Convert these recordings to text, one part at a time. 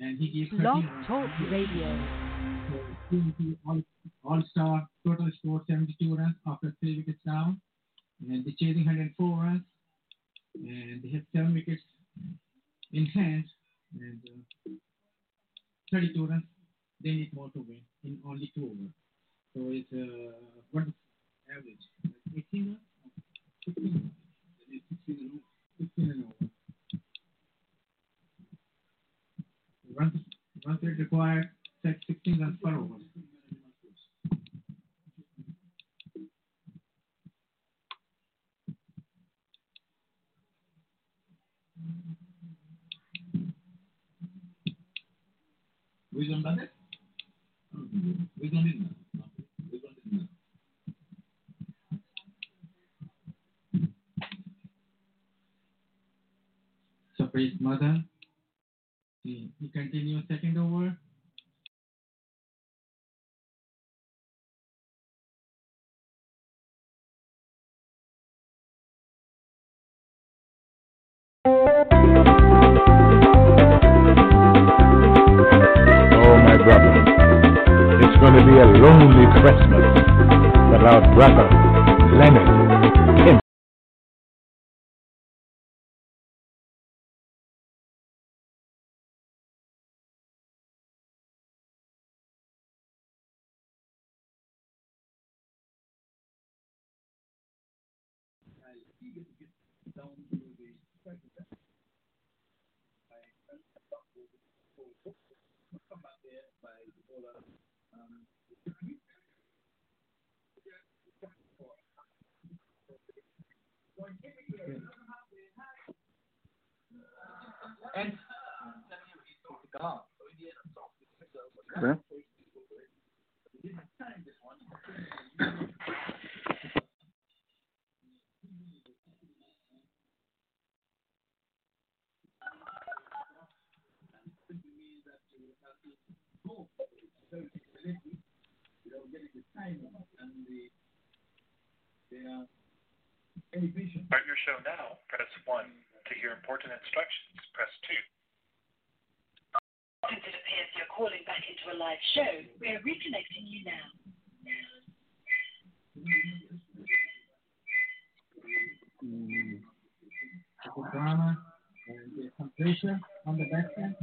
and he gave Blog 13 runs. Talk Radio. So TNT All-Star total scored 72 runs after 3 wickets down, and they chasing 104 runs, and they had 7 wickets in hand, and 32 runs. They need more to win in only 2 overs. So it's what is average? Like 18 runs? 16 runs. 16 and over. Runs rate required set 16 runs per over. We don't done it? We don't need that. We don't need that. Surprise mother. He continues second over. Oh, my brother, it's going to be a lonely Christmas without brother Leonard Kim. Yeah. Start your show now. Press 1. To hear important instructions, press 2. Since it appears you're calling back into a live show, we're reconnecting you now. Drama and there's some pressure on the batsman.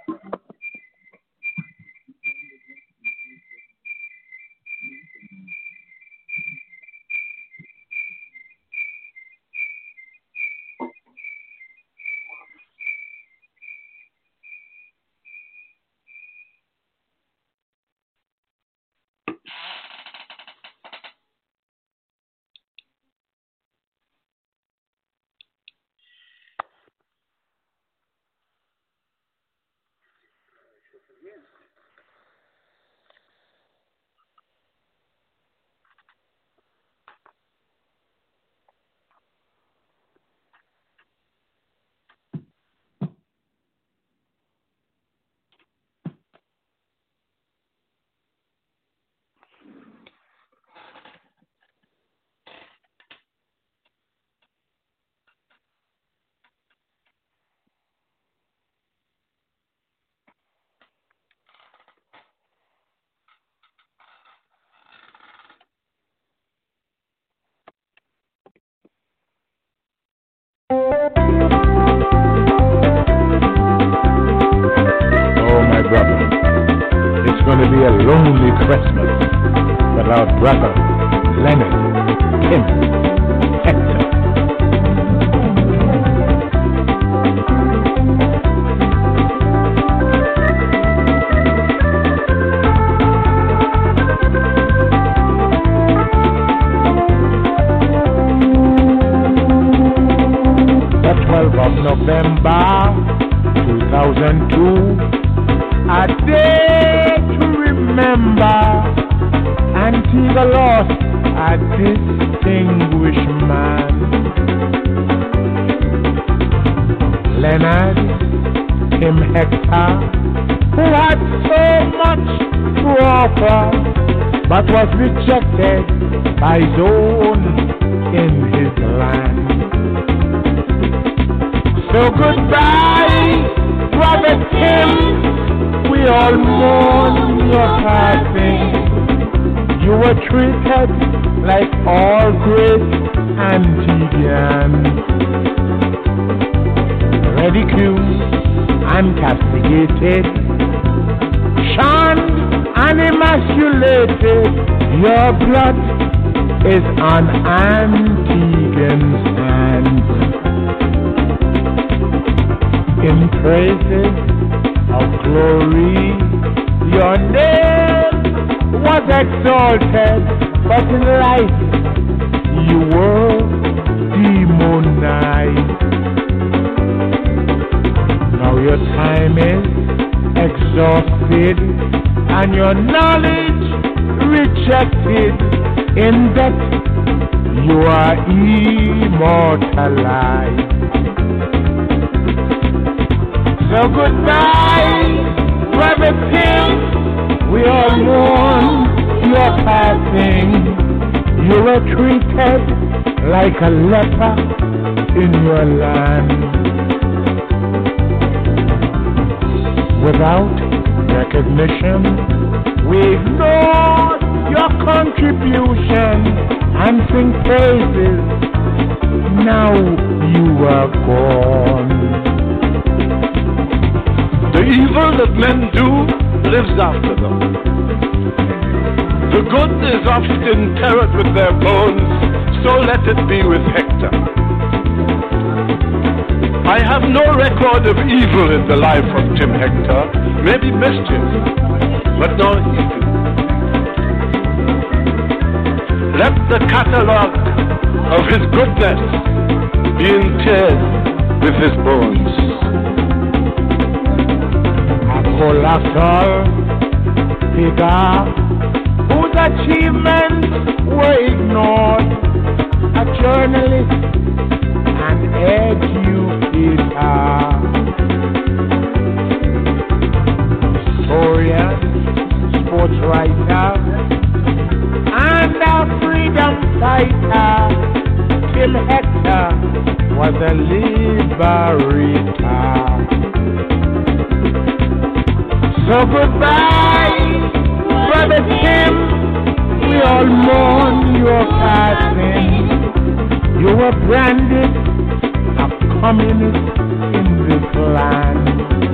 Oh, my brother, it's going to be a lonely Christmas without brother Leonard Kim Hector. The 12th of November 2002, a day to remember. Antigua lost a distinguished man. Leonard Kim Hector, who had so much to offer, but was rejected by his own in his land. So goodbye, Brother Kim, all mourn your passing. You were treated like all great Antiguans, ridiculed and castigated, shunned and emasculated. Your blood is on Antiguan's hands. In praises of glory, your name was exalted, but in life you were demonized. Now your time is exhausted and your knowledge rejected. In death you are immortalized. So goodbye, Brother Tim. We all mourn your passing. You were treated like a leper in your land. Without recognition, we ignored your contribution and sing praises. Now you are gone. The evil that men do lives after them. The good is oft interred with their bones, so let it be with Hector. I have no record of evil in the life of Tim Hector, maybe mischief, but no evil. Let the catalogue of his goodness be interred with his bones. Colossal figure whose achievements were ignored, a journalist, an educator, historian, sports writer, and a freedom fighter. Tim Hector was a liberator. So goodbye, Brother Tim. We all mourn your passing. You were branded a communist in this land.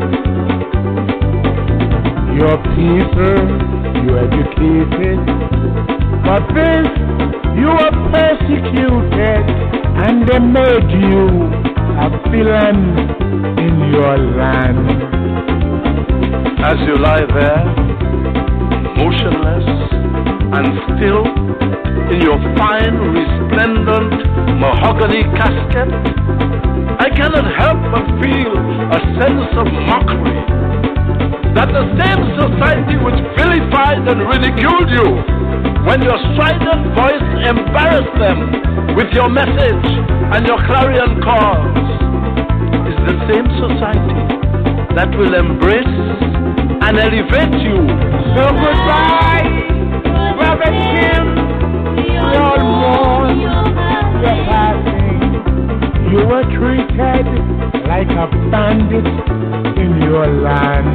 Your people you educated, but this you were persecuted, and they made you a villain in your land. As you lie there, motionless and still, in your fine, resplendent mahogany casket, I cannot help but feel a sense of mockery. That the same society which vilified and ridiculed you when your strident voice embarrassed them with your message and your clarion calls is the same society that will embrace and elevate you. So goodbye, Brother Tim. We all mourn your passing. You were treated like a bandit in your land.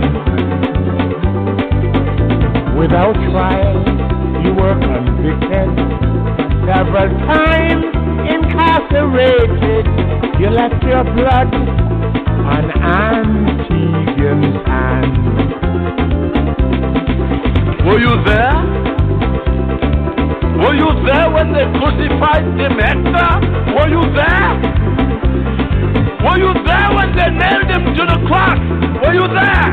Without trial, you were convicted, several times incarcerated. You left your blood on Antiguan's hands. Were you there? Were you there when they crucified Tim Hector? Were you there? Were you there when they nailed him to the cross? Were you there?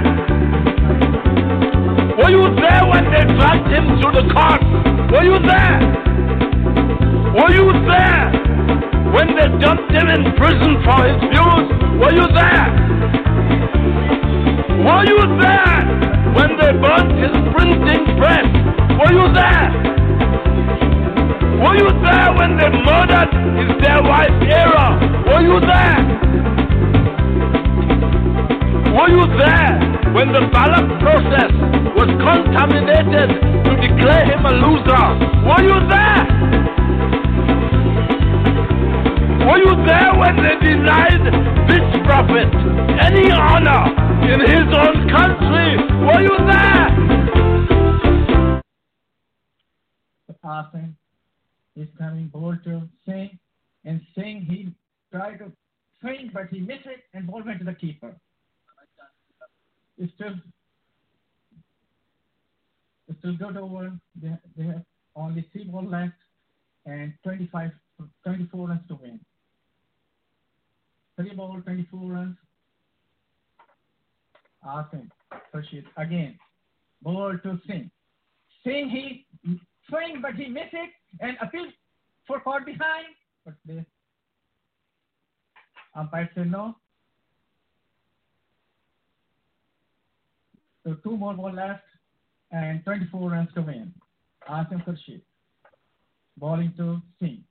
Were you there when they dragged him to the cross? Were you there? Were you there when they dumped him in prison for his views? Were you there? Were you there when they burnt his printing press? Were you there? Were you there when they murdered his dear wife Era? Were you there? Were you there when the ballot process was contaminated to declare him a loser? Were you there? Were you there when they denied this prophet any honor in his own country? Were you you there? Asim is coming ball to Singh, and Singh he tried to swing, but he missed it, and ball went to the keeper. It's still good over. They have only 3 balls left, and 24 runs to win. 3 balls, 24 runs. Asim Rashid again. Ball to Singh. Singh he swing, but he missed it and appealed for caught behind. But the umpire said no. So 2 more balls left and 24 runs to win. Asim Rashid. Bowling to Singh.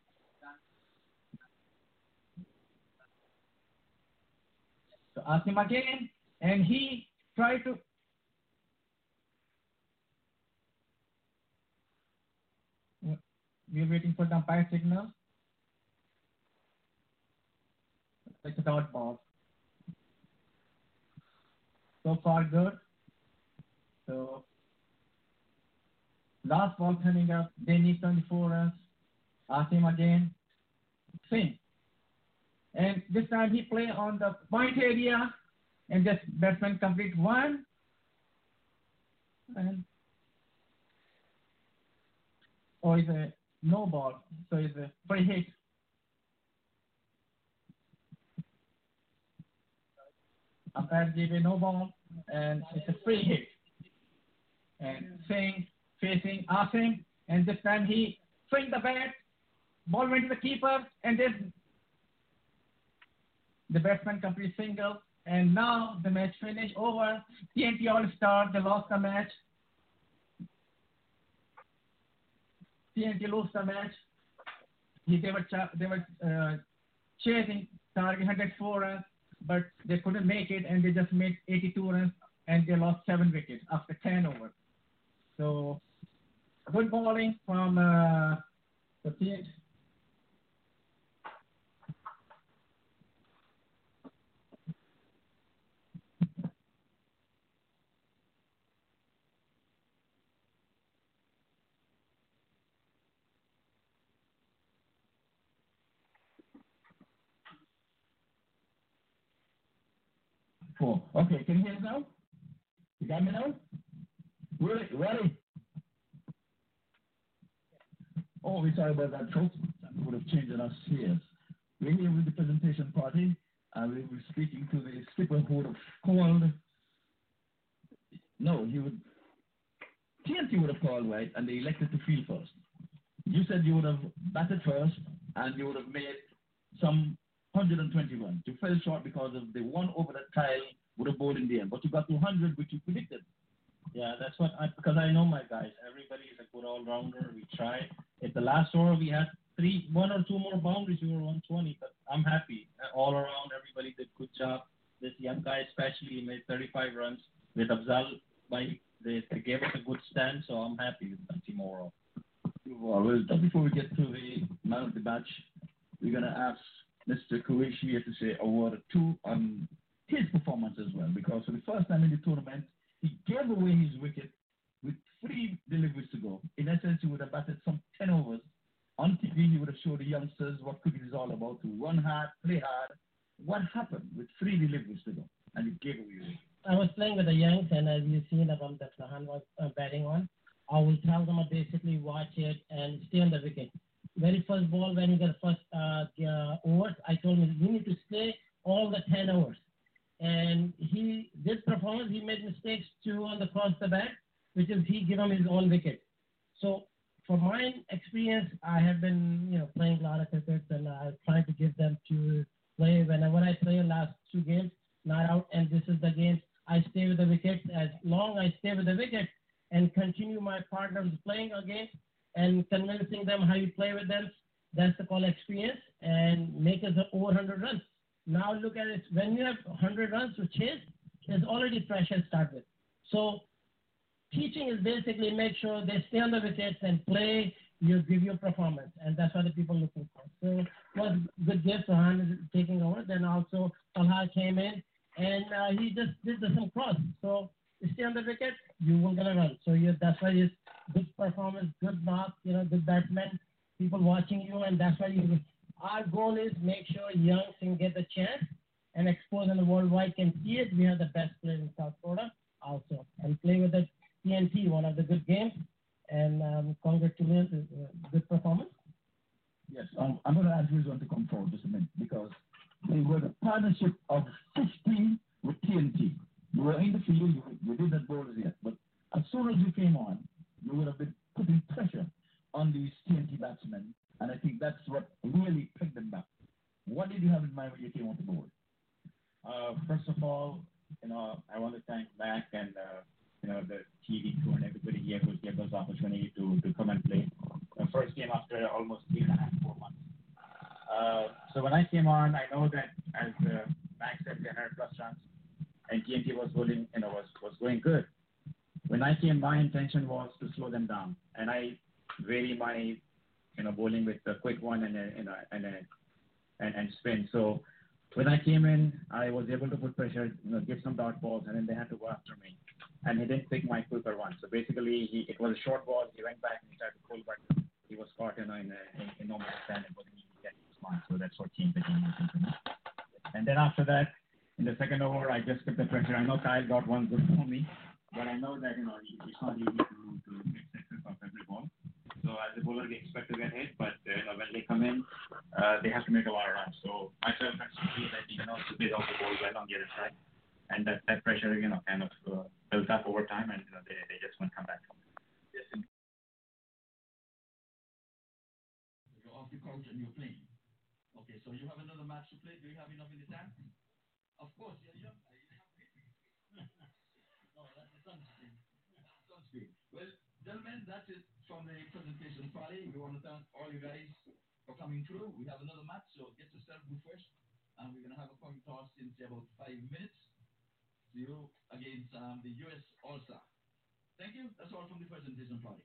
So Asim again, and he tried to. We're waiting for the umpire signal. It's a dot ball. So far good. So last ball coming up. They need 24 runs. Asim again. Singh. And this time he play on the point area, and this batsman complete 1. And it's a no ball, so it's a free hit. Umpire gave a no ball, and it's a free hit. And Singh facing Asim, and this time he swing the bat, ball went to the keeper, and then the batsman complete single, and now the match finished over. TNT All-Star, they lost the match. TNT lost the match. They were chasing target 104 runs, but they couldn't make it, and they just made 82 runs, and they lost 7 wickets after 10 overs. So good bowling from the TNT. Okay, can you hear us now? You got me now? Ready? Oh, we're sorry about that, folks. That would have changed us here. We're here with the presentation party, and we were speaking to the skipper who would have called. No, TNT would have called, right, and they elected to field first. You said you would have batted first, and you would have made some 121. You fell short because of the one over the tile would have bowled in the end, but you got 200, which you predicted. Yeah, that's because I know my guys. Everybody is a good all-rounder. We try. At the last over, we had 1 or 2 more boundaries. We were 120, but I'm happy. All around, everybody did good job. This young guy especially made 35 runs. With Afzal, they gave us a good stand, so I'm happy with the team overall. Well, just before we get to the man of the match, we're going to ask Mr. Qureshi here to say a word or two on his performance as well, because for the first time in the tournament, he gave away his wicket with 3 deliveries to go. In essence, he would have batted some 10 overs. On TV, he would have showed the youngsters what cricket is all about, to run hard, play hard. What happened with 3 deliveries to go? And he gave away his wicket. I was playing with the youngs, and as you've seen that Rahan was batting on, I will tell them to basically watch it and stay on the wicket. Very first ball, when he got first overs, I told him, you need to stay all the 10 overs. And he did performance. He made mistakes too on the cross the bat, which is he gave him his own wicket. So from my experience, I have been playing a lot of cricket, and I'm trying to give them to play. Whenever I play last 2 games, not out, and this is the game, I stay with the wicket. As long as I stay with the wicket and continue my partners playing against and convincing them how you play with them, that's the call experience, and make us over 100 runs. Now look at it. When you have 100 runs to chase, there's already pressure to start with. So teaching is basically make sure they stay on the wickets and play. You give your performance, and that's what the people are looking for. So it was good gift. Rahan is taking over. Then also Talha came in, and he just did some cross. So stay on the wicket, you will gonna run. So that's why it's good performance, good mark, good batsman, people watching you, and that's why our goal is make sure young can get the chance and expose and the worldwide can see it. We have the best players in South Florida also, and play with the TNT, one of the good games, and congratulations, good performance. Yes, I'm going to ask Rizwan to come forward just a minute because they were the partnership of 15 with TNT. You were in the field, you didn't bowl as yet, but as soon as you came on, you would have been putting pressure on these TNT batsmen, and I think that's what really picked them back. What did you have in mind when you came on the board? First of all, I want to thank Mac and the TV crew and everybody here who gave us opportunity to come and play. The first game after almost 3.5, 4 months. So when I came on, I know that as Mac said, 100 plus runs, and TNT was bowling, was going good. When I came, my intention was to slow them down, and I vary my bowling with a quick one and spin. So when I came in, I was able to put pressure, give some dot balls, and then they had to go after me. And he didn't pick my quicker one. So basically, it was a short ball. He went back and he tried to pull, but he was caught in no man's land and wasn't even getting his mark. So that's what changed the game. And then after that, in the second over, I just kept the pressure. I know Kyle got one good for me, but I know that it's not easy to get success off every ball. So as a bowler, they expect to get hit, but when they come in, they have to make a lot of runs. So myself and Sudeep, I think, Sudeep also bowled well on the other side, and that pressure, kind of built up over time, and they just won't come back from it. Yes. You're off the couch and you're playing. Okay, so you have another match to play. Do you have enough in the tank? Of course, yeah. No, that's sunscreen. Sunscreen. Well, gentlemen, that's it from the presentation party. We want to thank all you guys for coming through. We have another match, so get yourself good first. And we're going to have a coin toss in about 5 minutes. 0 against the US All-Star. Thank you. That's all from the presentation party.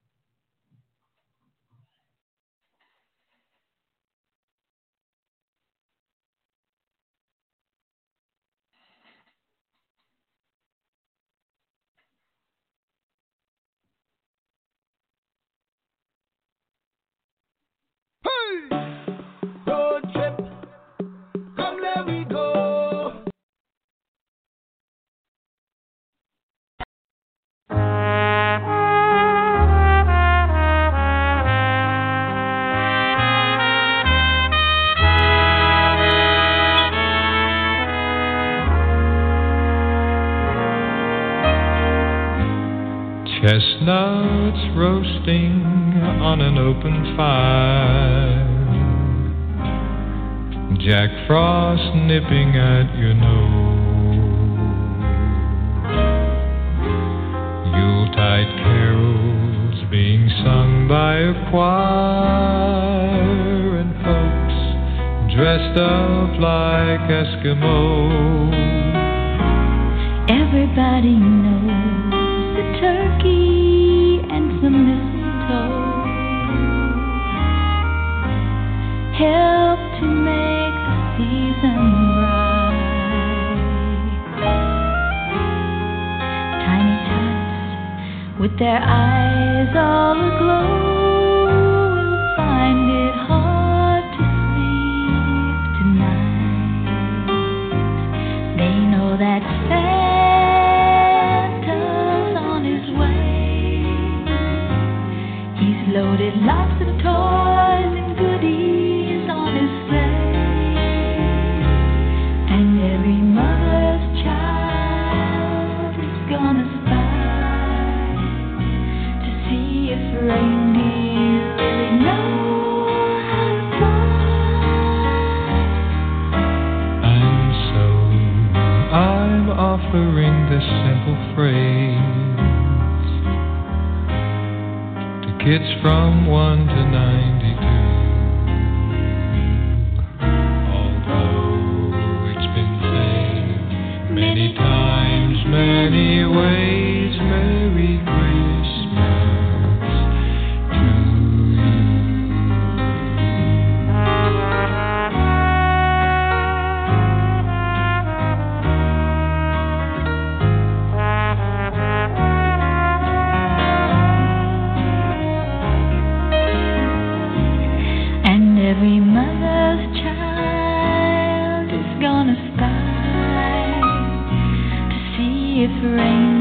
Road trip, come let we go. Chestnuts roasting on an open fire, Jack Frost nipping at your nose, Yuletide carols being sung by a choir, and folks dressed up like Eskimos. Everybody knows the turkey and some mistletoe help to make the season bright. Tiny tots with their eyes all aglow will find it hard to sleep tonight. They know that Santa's on his way. He's loaded lots of toys and goodies on his sleigh, and every mother's child is gonna spy to see if reindeer really know how to fly. And so I'm offering this simple phrase to kids from 1 to 92. Although it's been said many times, many ways, Merry Christmas to you.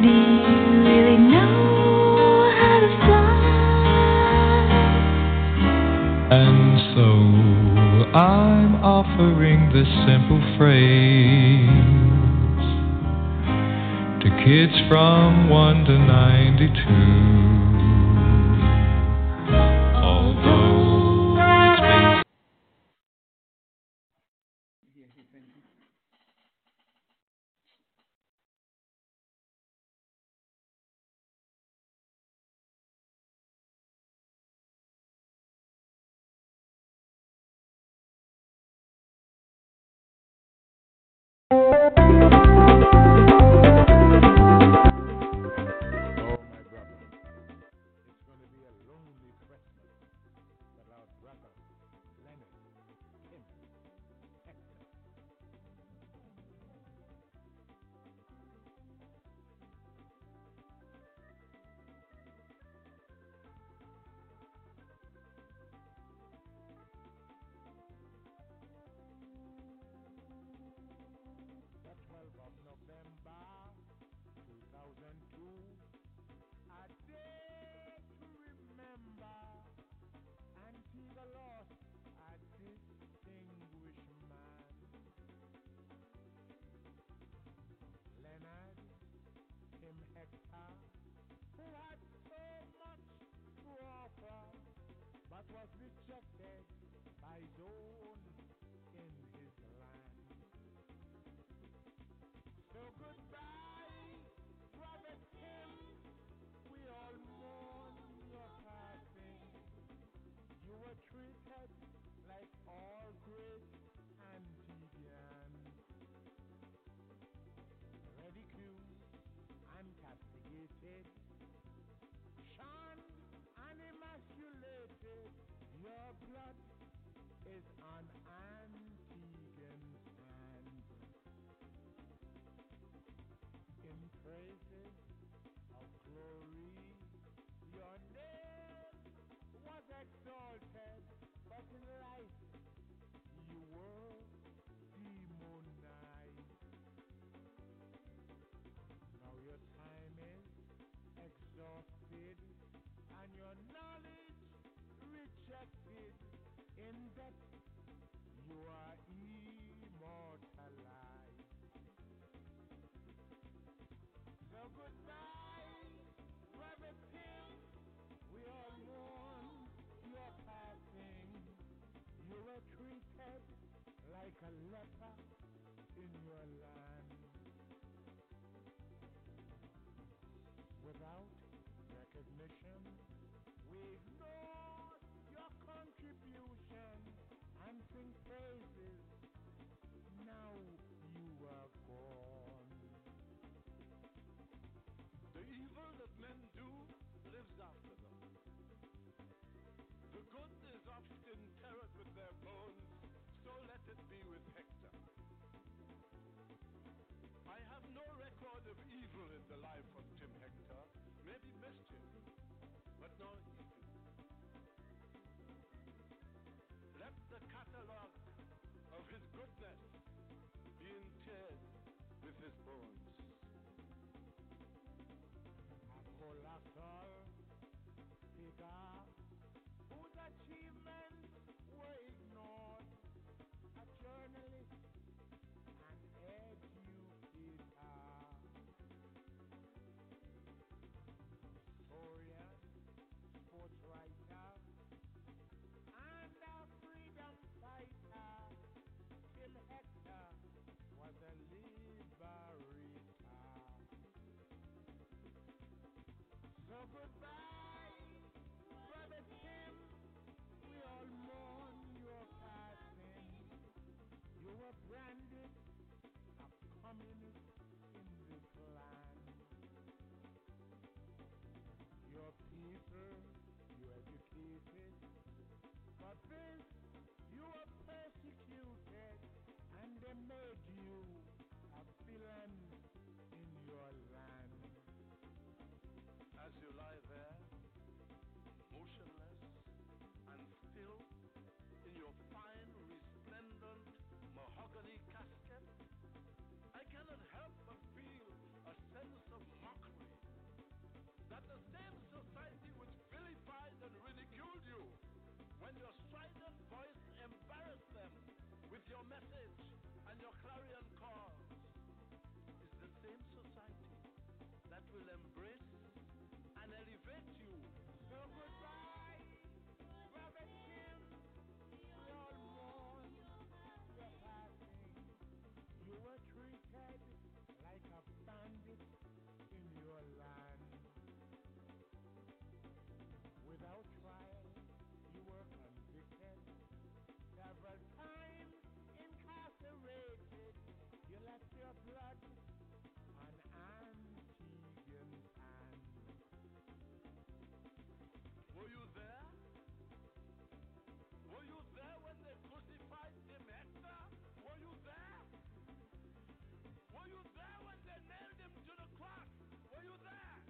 Do you really know how to fly? And so I'm offering this simple phrase to kids from 1 to 92. I cannot help but feel a sense of mockery your message and your clarion call is the same society that will embrace and elevate you. So goodbye, Brother Kim. We all mourn your passing. You were treated like a bandit in your land. Without trial, you were convicted. Several times incarcerated. You left your blood on Antiguan's hand. Were you there? Were you there when they crucified him, Hector? Were you there? Were you there when they nailed him to the cross? Were you there?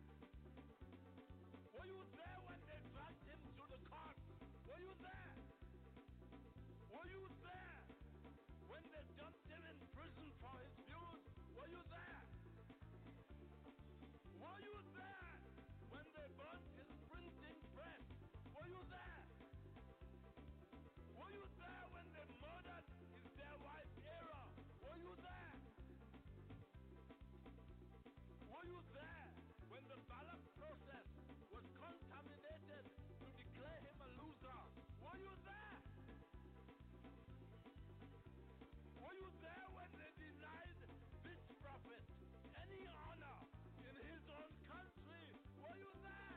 Were you there when they dragged him to the cross? Were you there? Were you there when they dumped him in prison for his views? Were you there? Were you there when they burnt his printing press? Were you there? Were you there when they murdered his dear wife, Era? Were you there? Were you there when the ballot process was contaminated to declare him a loser? Were you there? Were you there when they denied this prophet any honor in his own country? Were you there?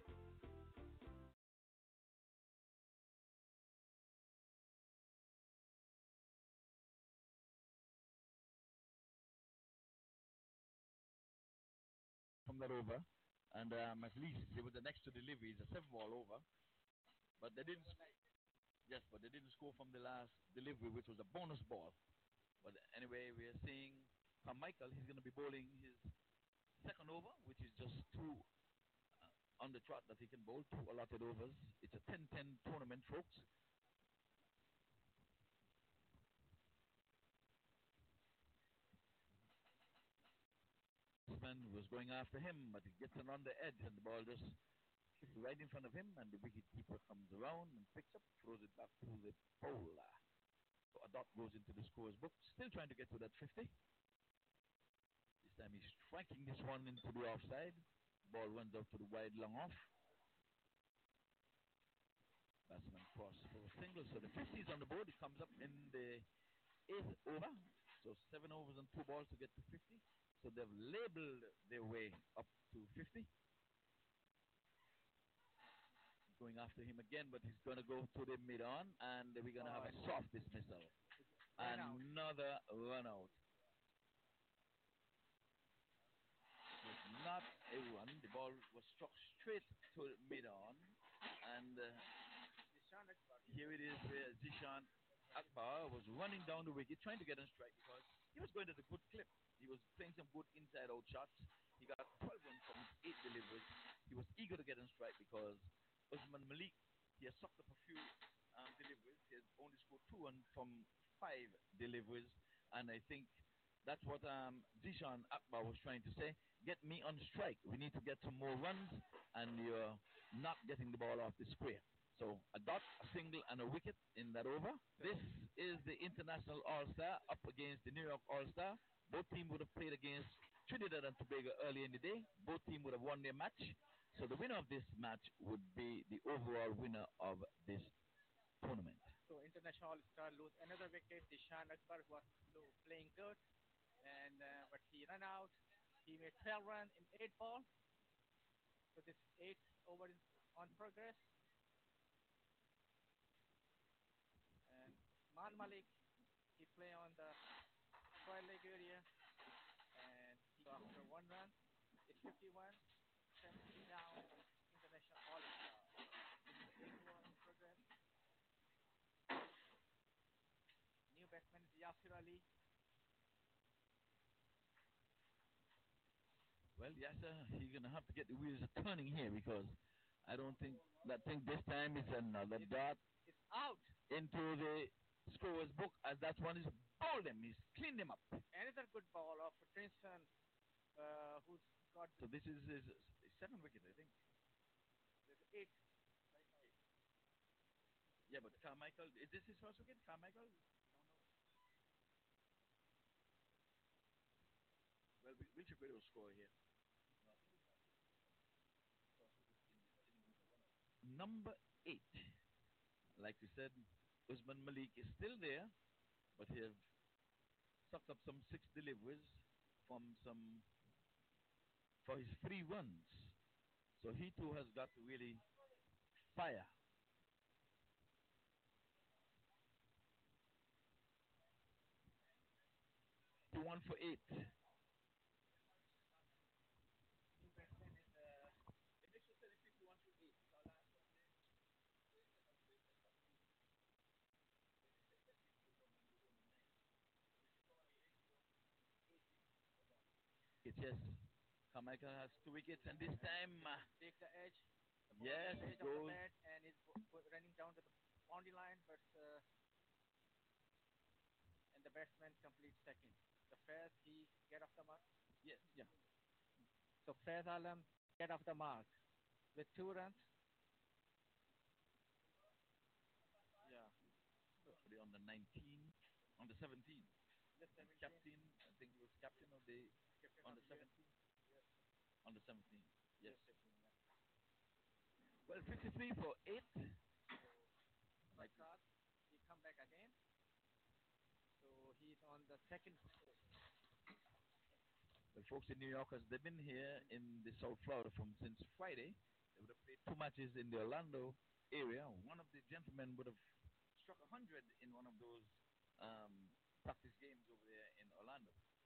From that over, and at least it was the next to delivery. It's a 7-ball over, but they didn't. Yes, but they didn't score from the last delivery, which was a bonus ball. But anyway, we are seeing Michael. He's going to be bowling his second over, which is just 2 on the trot that he can bowl, 2 allotted overs. It's a 10-10 tournament, folks. Man was going after him, but he gets it on the edge, and the ball just hits right in front of him, and the wicket keeper comes around and picks up, throws it back to the pole. So a dot goes into the scorer's book. Still trying to get to that 50. This time he's striking this one into the offside. Ball runs out to the wide long off. Batsman cross for a single. So the 50 is on the board. It comes up in the 8th over. So 7 overs and 2 balls to get to 50. So they've labeled their way up to 50. Going after him again, but he's going to go to the mid-on, and we're going to have a soft dismissal. Another run out. It was not a run. The ball was struck straight to mid-on, and here it is where Zishan Akbar was running down the wicket, trying to get on strike because he was going at a good clip. He was playing some good inside-out shots. He got 12 runs from his 8 deliveries. He was eager to get on strike because Usman Malik, he has sucked up a few deliveries. He has only scored 2 runs from 5 deliveries. And I think that's what Zishan Akbar was trying to say. Get me on strike. We need to get some more runs, and you're not getting the ball off the square. So a dot, a single, and a wicket in that over. This is the International All-Star up against the New York All-Star. Both teams would have played against Trinidad and Tobago earlier in the day. Both teams would have won their match. So the winner of this match would be the overall winner of this tournament. So International All-Star lose another wicket. Zishan Akbar was playing good, and but he ran out. He made 12 runs in 8 balls. So this 8th over is on progress. And Man Malik, he play on the square leg area, and he got after 1 run. It's 51, 70 down. International All-Star. This is 8th over in progress. New batsman is Yasir Ali. Well, yes, sir. He's going to have to get the wheels turning here because I don't think this time is another dot. It's out into the scorer's book as that one is bowled him. He's cleaned him up. Another good ball of Trinson, who's got. So this is his 7th wicket, I think. There's 8. Yeah, but Carmichael, is this his first wicket? Carmichael? we'll check radio score here. Number 8. Like we said, Usman Malik is still there, but he has sucked up some 6 deliveries from for his 3 runs. So he too has got to really fire. 1 for 8. Yes, Carmichael has 2 wickets, and this time take the edge. Yes, the edge goes. of the bat, and is running down to the boundary line, but and the batsman completes second. The Faiz, he get off the mark. Yes, yeah. So Faiz Alam get off the mark with 2 runs. Yeah. On the 19, on the 17. The 17. Captain, I think he was captain of the on the 17. Yes. On the 17. Yes. 15, yeah. Well, 53 for 8. Like that, he come back again. So he's on the second. The folks in New Yorkers, they've been here in the South Florida since Friday. They would have played 2 matches in the Orlando area. One of the gentlemen would have struck 100 in one of those practice games over there in Orlando.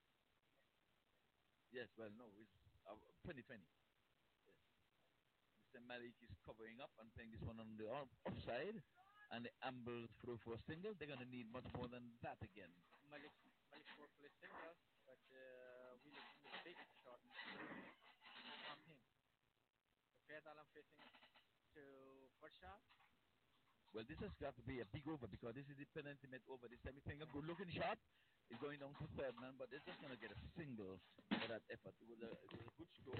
Yes, well, no, it's 2020. Yes. Mr. Malik is covering up and playing this one on the offside, and the ambles through for a single. They're going to need much more than that again. Malik will play single, but we looking at big shot from him. So Faiz Alam facing to Barsha. Well, this has got to be a big over because this is the penultimate over. This everything a good-looking shot is going down to third man, but they're just going to get a single for that effort. It was a good stroke.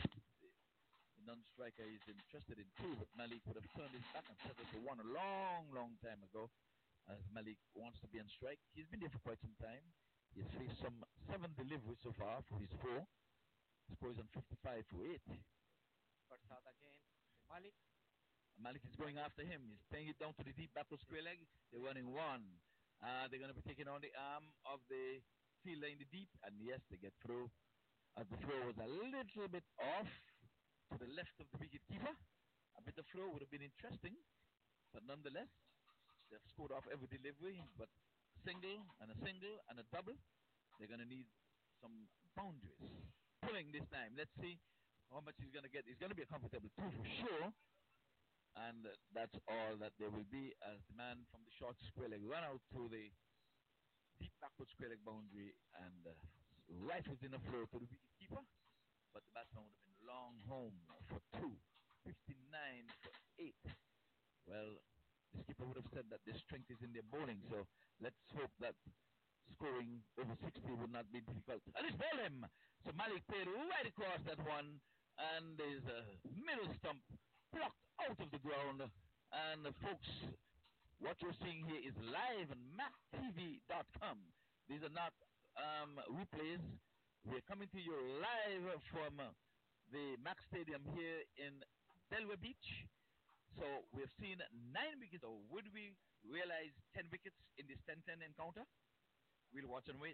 The non-striker is interested in 2, but Malik would have turned his back and settled for 1 a long, long time ago. As Malik wants to be on strike, he's been there for quite some time. He's faced some 7 deliveries so far for his 4. His score is on 55 for 8. Barsha again. Malik. Malik is going after him. He's playing it down to the deep back of square leg. They're running 1. They're going to be taking on the arm of the fielder in the deep. And yes, they get through. As the throw was a little bit off to the left of the wicket keeper. A bit of throw would have been interesting. But nonetheless, they've scored off every delivery. But a single and a double. They're going to need some boundaries. Pulling this time. Let's see how much he's going to get. It's going to be a comfortable 2 for sure. And that's all that there will be as the man from the short square leg run out to the deep backward square leg boundary and rifles in the floor to the wicket keeper. But the batsman would have been long home for 2. 59 for 8. Well, the skipper would have said that the strength is in their bowling. So let's hope that scoring over 60 would not be difficult. And it's ball him. So Malik played right across that one. And there's a middle stump plucked out of the ground. And folks, what you're seeing here is live on MacTV.com. These are not replays. We're coming to you live from the Mac Stadium here in Delaware Beach. So we've seen 9 wickets. So would we realize 10 wickets in this 10-10 encounter? We'll watch and wait.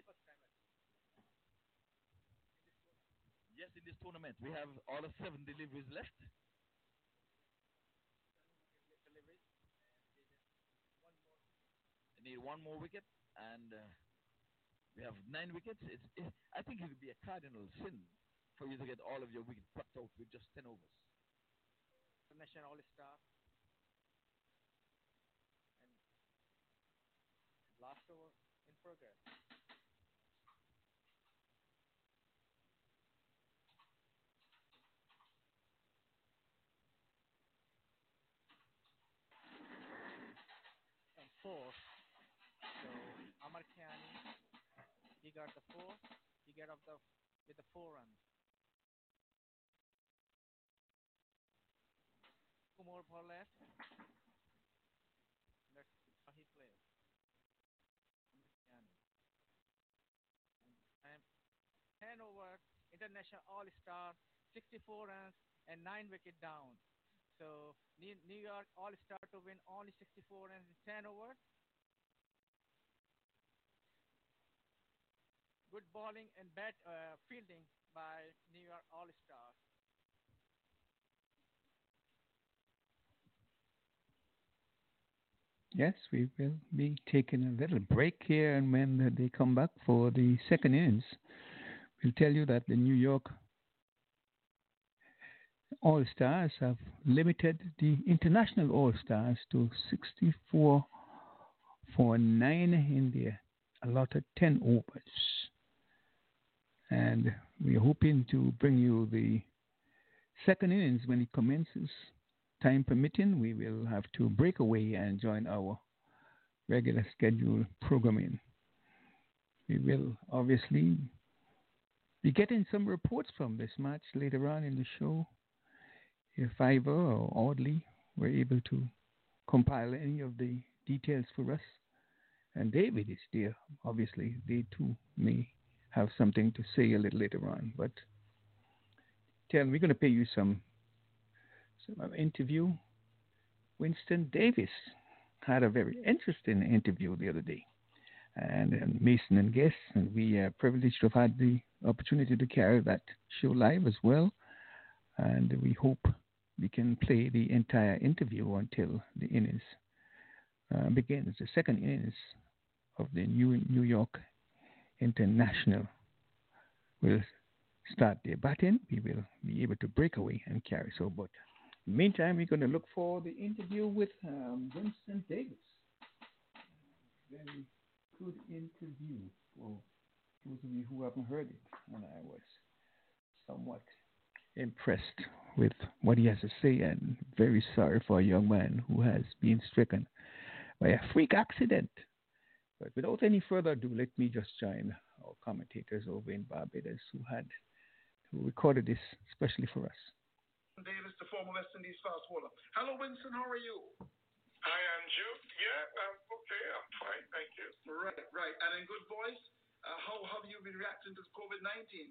Yes, in this tournament. We have all of 7 deliveries left. They need 1 more wicket, and we have 9 wickets. I think it would be a cardinal sin for you to get all of your wickets plucked out with just 10 overs. International All-Star. And last over in progress. And 4. So Amar Khiani, he got the 4. He got off with the 4 runs. 2 more ball left. Let's see how he plays. Amar Khiani. And 10 over international all-star, 64 runs and 9 wicket down. So New York all-star to win only 64 runs in 10 overs. Good bowling and bat fielding by New York all-stars. Yes, we will be taking a little break here, and when they come back for the second innings, we'll tell you that the New York All-Stars have limited the international All-Stars to 64 for 9 in their allotted 10 overs. And we're hoping to bring you the second innings when it commences. Time permitting, we will have to break away and join our regular scheduled programming. We will obviously be getting some reports from this match later on in the show. If Ivor or Audley were able to compile any of the details for us, and David is there, obviously, they too may have something to say a little later on. But we're going to pay you some interview. Winston Davis had a very interesting interview the other day, and Mason and guests, and we are privileged to have had the opportunity to carry that show live as well, and we hope we can play the entire interview until the innings begins. The second innings of the New York International will start their batting. We will be able to break away and carry. So, but in the meantime, we're going to look for the interview with Winston Davis. Very good interview for those of you who haven't heard it. And I was somewhat impressed with what he has to say, and very sorry for a young man who has been stricken by a freak accident. But without any further ado, let me just join our commentators over in Barbados who recorded this especially for us. Davis, the former West Indies fast bowler. Hello, Winston. How are you? Hi, Andrew. Yeah, I'm okay. I'm fine. Thank you. Right. And in good voice, how have you been reacting to COVID-19?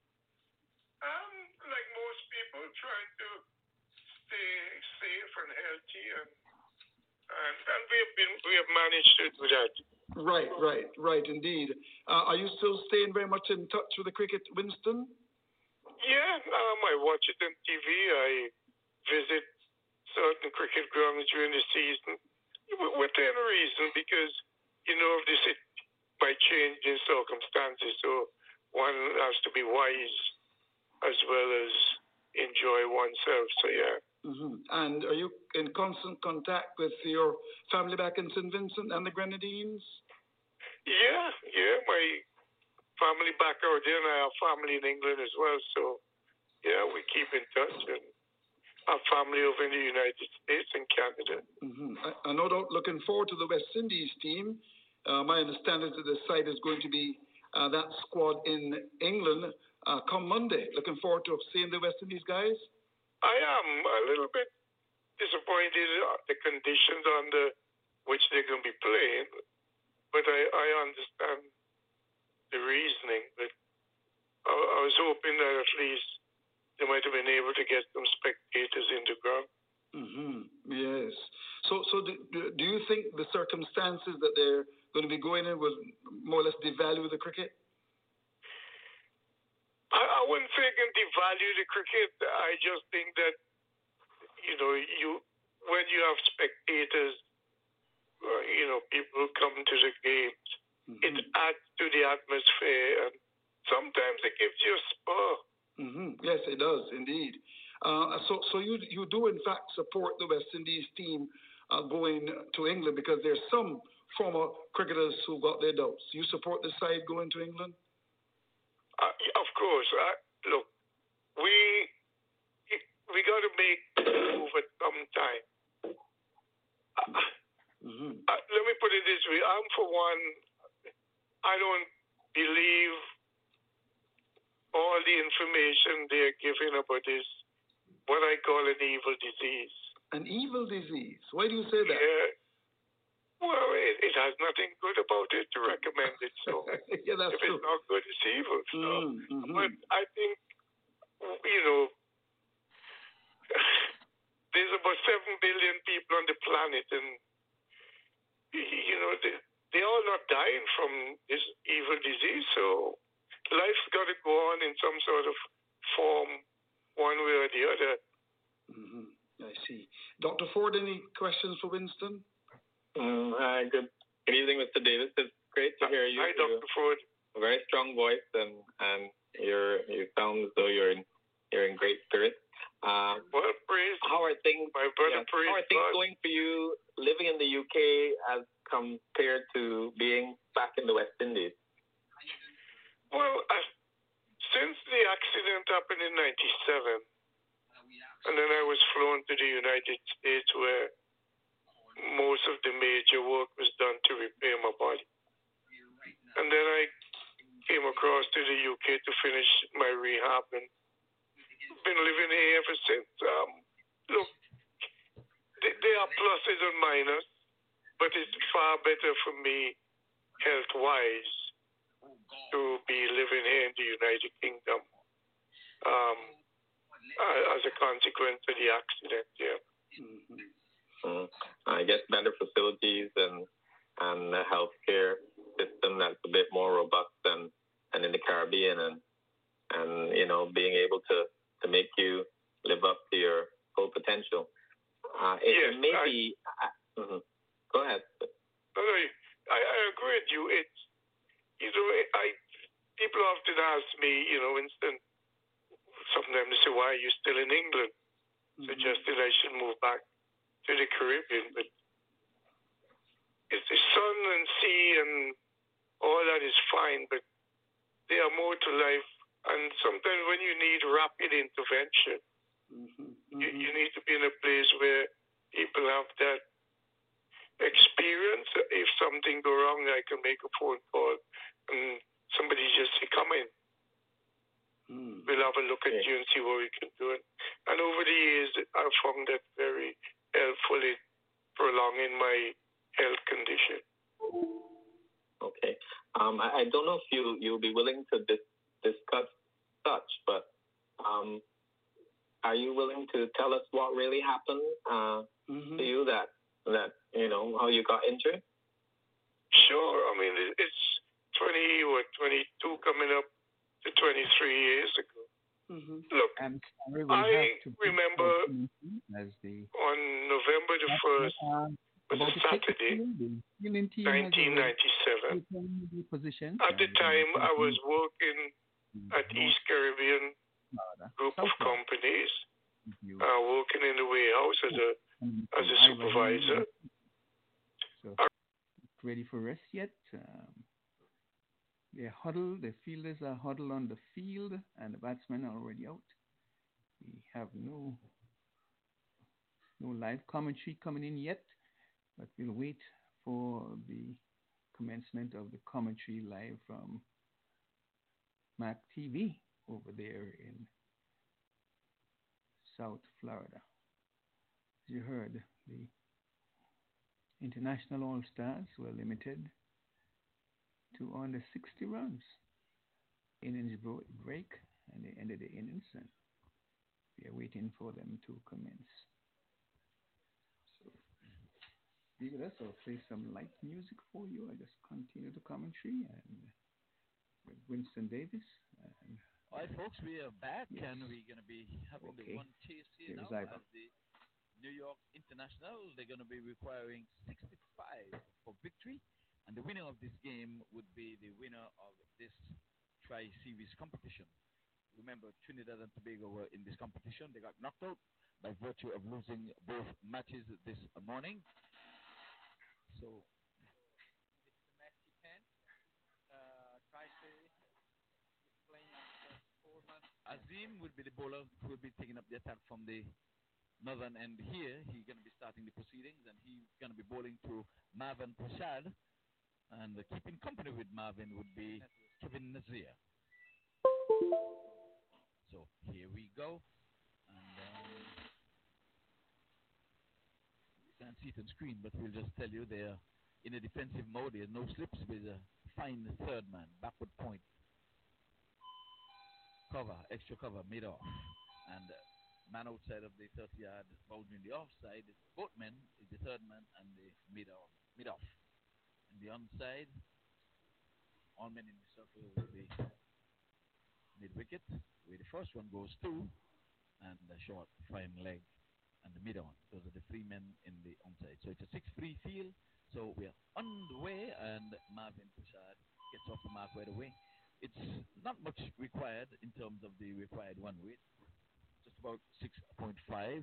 Like most people, trying to stay safe and healthy, and we have managed to do that. Right, indeed. Are you still staying very much in touch with the cricket, Winston? Yeah, I watch it on TV. I visit certain cricket grounds during the season within reason, because of this by changing circumstances, so one has to be wise as well as enjoy oneself. So yeah. Mm-hmm. And are you in constant contact with your family back in St. Vincent and the Grenadines? Yeah. My family back out there, and I have family in England as well. So yeah, we keep in touch, and our family over in the United States and Canada. Mm-hmm. I no doubt looking forward to the West Indies team. My understanding is that the side is going to be that squad in England come Monday. Looking forward to seeing the West Indies guys. I am a little bit disappointed the conditions under which they're going to be playing, but I understand the reasoning. But I was hoping that at least they might have been able to get some spectators in the ground. Mm-hmm. Yes. So do you think the circumstances that they're going to be going in will more or less devalue the cricket? I wouldn't say it can devalue the cricket. I just think that, when you have spectators, people come to the games, mm-hmm. It adds to the atmosphere, and sometimes it gives you a spur. Mm-hmm. Yes, it does, indeed. So you do, in fact, support the West Indies team going to England, because there's some former cricketers who got their doubts. You support the side going to England? Of course. Look, we got to make the move at some time. Mm-hmm. Let me put it this way. I'm, for one, I don't believe all the information they're giving about this, what I call an evil disease. An evil disease? Why do you say that? Yeah. Well, it has nothing good about it to recommend it. So yeah, that's if true. it's not good, it's evil. So, Mm-hmm. but I think, you know, there's about 7 billion people on the planet, and you know, they're all not dying from this evil disease. So life's got to go on in some sort of form, one way or the other. Mm-hmm. I see. Dr. Ford, any questions for Winston? Hi, good evening, Mr. Davis. It's great to hear you. Hi, Dr. Ford. A very strong voice, and you sound as though you're in great spirits. Well, praise. How are things? My brother, praise how are things God. going for you living in the UK as compared to being back in the West Indies? Well, since the accident happened in '97, and then I was flown to the United States where most of the major work was done to repair my body. And then I came across to the UK to finish my rehab and been living here ever since. Look, there are pluses and minuses, but it's far better for me health-wise to be living here in the United Kingdom as a consequence of the accident, yeah. I guess better facilities and a healthcare system that's a bit more robust than in the Caribbean, and you know, being able to make you live up to your full potential. Yes, Go ahead. No, I agree with you. It's, you know, people often ask me, you know, Winston, sometimes they say, why are you still in England? Suggesting I should move back to the Caribbean, but it's the sun and sea and all that is fine, but there are more to life, and sometimes when you need rapid intervention, you need to be in a place where people have that experience. If something go wrong, I can make a phone call and somebody just say, come in. We'll have a look at you and see what we can do. And over the years, I've found that very helpful in prolonging my health condition. Okay. I don't know if you'll be willing to discuss such, but are you willing to tell us what really happened to you that you know, how you got injured? Sure. I mean, it's 22 coming up to 23 years ago. Look, I remember on November the 1st, was a Saturday, 1997. At the time, I was working at East Caribbean group of companies, working in the warehouse as a supervisor. So, ready for rest yet? They're huddled. The fielders are huddled on the field, and the batsmen are already out. We have no live commentary coming in yet, but we'll wait for the commencement of the commentary live from Mac TV over there in South Florida. As you heard, the International All-Stars were limited to under 60 runs. Innings break, and they ended the innings, and we are waiting for them to commence. So, be with us. I'll play some light music for you. I just continue the commentary and with Winston Davis. And all right, folks, we are back, yes. And we're going to be having the one chase here now as the New York International. They're going to be requiring 65 for victory, and the winner of this game would be the winner of this tri-series competition. Remember, Trinidad and Tobago were in this competition. They got knocked out by virtue of losing both matches this morning. So, it's the Mexican tri-series is playing after 4 months. Azim will be the bowler who will be taking up the attack from the northern end here. He's going to be starting the proceedings, and he's going to be bowling to Marvin Prashad. And keeping company with Marvin would be Kevin Nazir. So here we go. And can't see it on screen, but we'll just tell you they're in a defensive mode. There's no slips with a fine third man, backward point. Cover, extra cover, mid off. And man outside of the 30-yard boundary in the offside, both men is the third man and the mid off. And the onside, all men in the circle will be mid wicket, where the first one goes to, and the short fine leg and the mid on. Those are the three men in the onside. So it's a 6-3 field. So we are on the way, and Marvin Prasad gets off the mark right away. It's not much required in terms of the required one weight. Just about 6.5. On